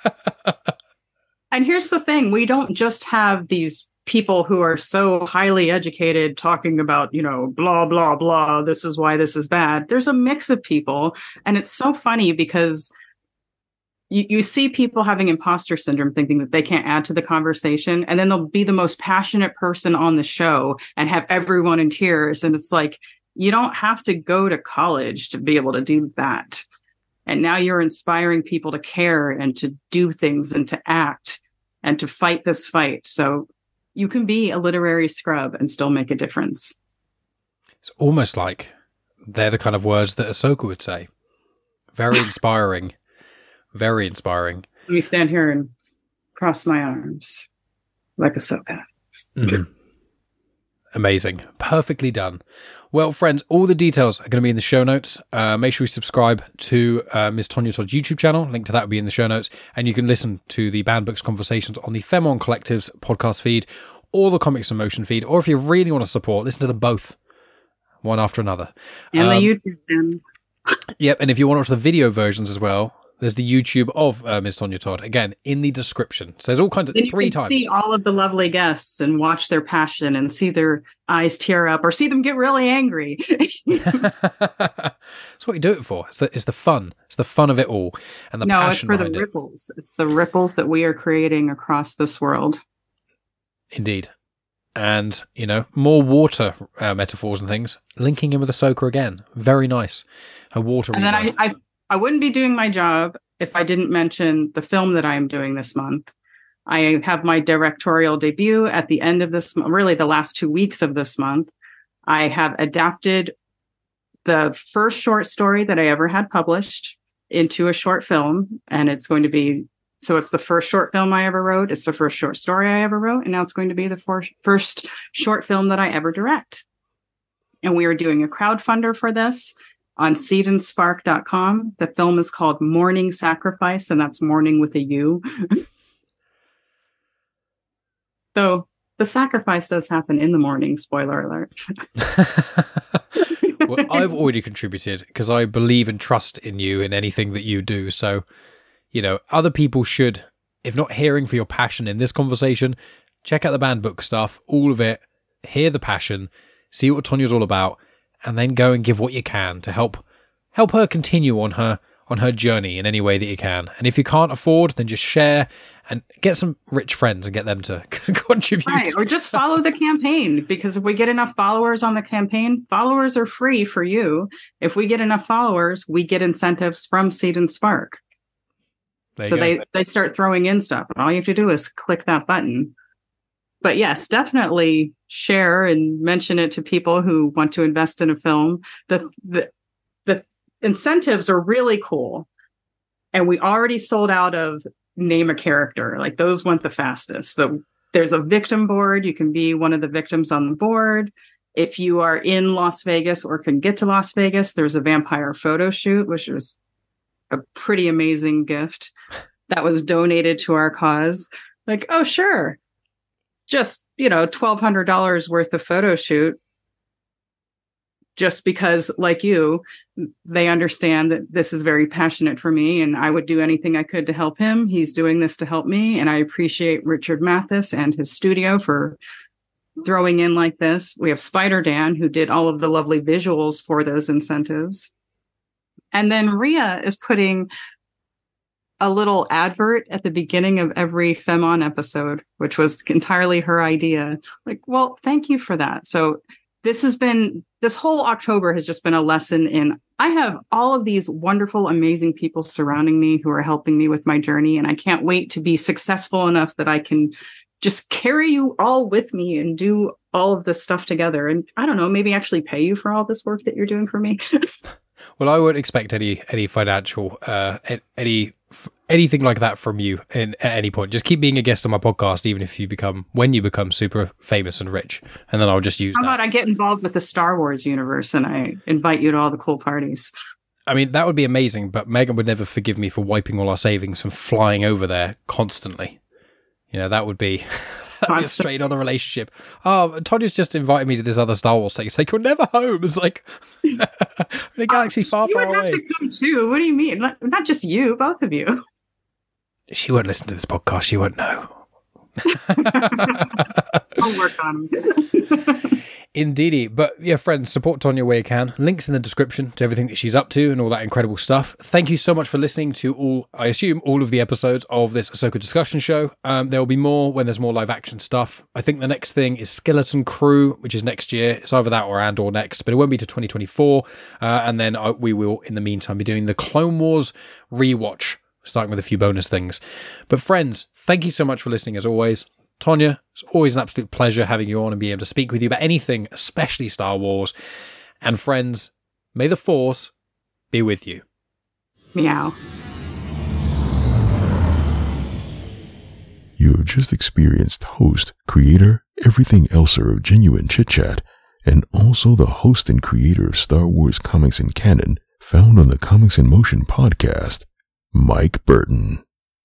And here's the thing. We don't just have these people who are so highly educated talking about, blah, blah, blah, this is why this is bad. There's a mix of people. And it's so funny because you see people having imposter syndrome, thinking that they can't add to the conversation. And then they'll be the most passionate person on the show and have everyone in tears. And it's like, you don't have to go to college to be able to do that. And now you're inspiring people to care and to do things and to act and to fight this fight. So you can be a literary scrub and still make a difference. It's almost like they're the kind of words that Ahsoka would say. Very inspiring. Very inspiring. Let me stand here and cross my arms like Ahsoka. Mm-hmm. Amazing. Perfectly done. Well, friends, all the details are going to be in the show notes. Make sure you subscribe to Ms. Tonya Todd's YouTube channel. Link to that will be in the show notes. And you can listen to the Banned Books Conversations on the Fem1 Collective's podcast feed or the Comics in Motion feed. Or if you really want to support, listen to them both, one after another. And the YouTube channel. Yep. And if you want to watch the video versions as well, there's the YouTube of Ms. Tonya Todd, again, in the description. So there's all kinds of 3 times. See all of the lovely guests and watch their passion and see their eyes tear up or see them get really angry. That's what you do it for. It's the fun. It's the fun of it all. And the passion it's for the ripples. It's the ripples that we are creating across this world. Indeed. And, more water metaphors and things. Linking in with Ahsoka again. Very nice. Her water. And then I wouldn't be doing my job if I didn't mention the film that I am doing this month. I have my directorial debut at the end of this month, really the last 2 weeks of this month. I have adapted the first short story that I ever had published into a short film. And it's going to be, so it's the first short film I ever wrote. It's the first short story I ever wrote. And now it's going to be the first short film that I ever direct. And we are doing a crowdfunder for this on seedandspark.com. The film is called Morning Sacrifice, and that's morning with a U. So the sacrifice does happen in the morning, spoiler alert. Well, I've already contributed because I believe and trust in you in anything that you do. So, other people should, if not hearing for your passion in this conversation, check out the Banned Book stuff, all of it, hear the passion, see what Tonya's all about, and then go and give what you can to help her continue on her journey in any way that you can. And if you can't afford, then just share and get some rich friends and get them to contribute. Right, or just follow the campaign, because if we get enough followers on the campaign, followers are free for you. If we get enough followers, we get incentives from Seed and Spark. So they start throwing in stuff, and all you have to do is click that button. But yes, definitely share and mention it to people who want to invest in a film. The incentives are really cool. And we already sold out of name a character. Like, those went the fastest. But there's a victim board. You can be one of the victims on the board. If you are in Las Vegas or can get to Las Vegas, there's a vampire photo shoot, which was a pretty amazing gift that was donated to our cause. Like, oh, sure. Just, $1,200 worth of photo shoot. Just because, like you, they understand that this is very passionate for me and I would do anything I could to help him. He's doing this to help me. And I appreciate Richard Mathis and his studio for throwing in like this. We have Spider Dan, who did all of the lovely visuals for those incentives. And then Rhea is putting a little advert at the beginning of every FemOn episode, which was entirely her idea. Like, well, thank you for that. So this whole October has just been a lesson in, I have all of these wonderful, amazing people surrounding me who are helping me with my journey. And I can't wait to be successful enough that I can just carry you all with me and do all of this stuff together. And I don't know, maybe actually pay you for all this work that you're doing for me. Well, I wouldn't expect any financial, anything like that from you at any point. Just keep being a guest on my podcast, even if when you become super famous and rich, and then I'll just use How about I get involved with the Star Wars universe and I invite you to all the cool parties? I mean, that would be amazing, but Megan would never forgive me for wiping all our savings from flying over there constantly. That would be... a straight other relationship. Oh, Tonya's just invited me to this other Star Wars thing. It's like, you're never home. It's like in a galaxy far, far away. You would have to come too. What do you mean? Not just you, both of you. She won't listen to this podcast. She won't know. I'll work on it. Indeedy. But yeah, friends, support Tonya where you can. Links in the description to everything that she's up to and all that incredible stuff. Thank you so much for listening to all of the episodes of this Ahsoka discussion show. There will be more when there's more live action stuff. I think the next thing is Skeleton Crew, which is next year. It's either that or Andor next, but it won't be to 2024. And then we will, in the meantime, be doing the Clone Wars rewatch, starting with a few bonus things. But friends, thank you so much for listening as always. Tonya, it's always an absolute pleasure having you on and being able to speak with you about anything, especially Star Wars. And friends, may the Force be with you. Meow. You have just experienced host, creator, everything elser of Genuine Chit Chat, and also the host and creator of Star Wars Comics and Canon, found on the Comics in Motion podcast, Mike Burton.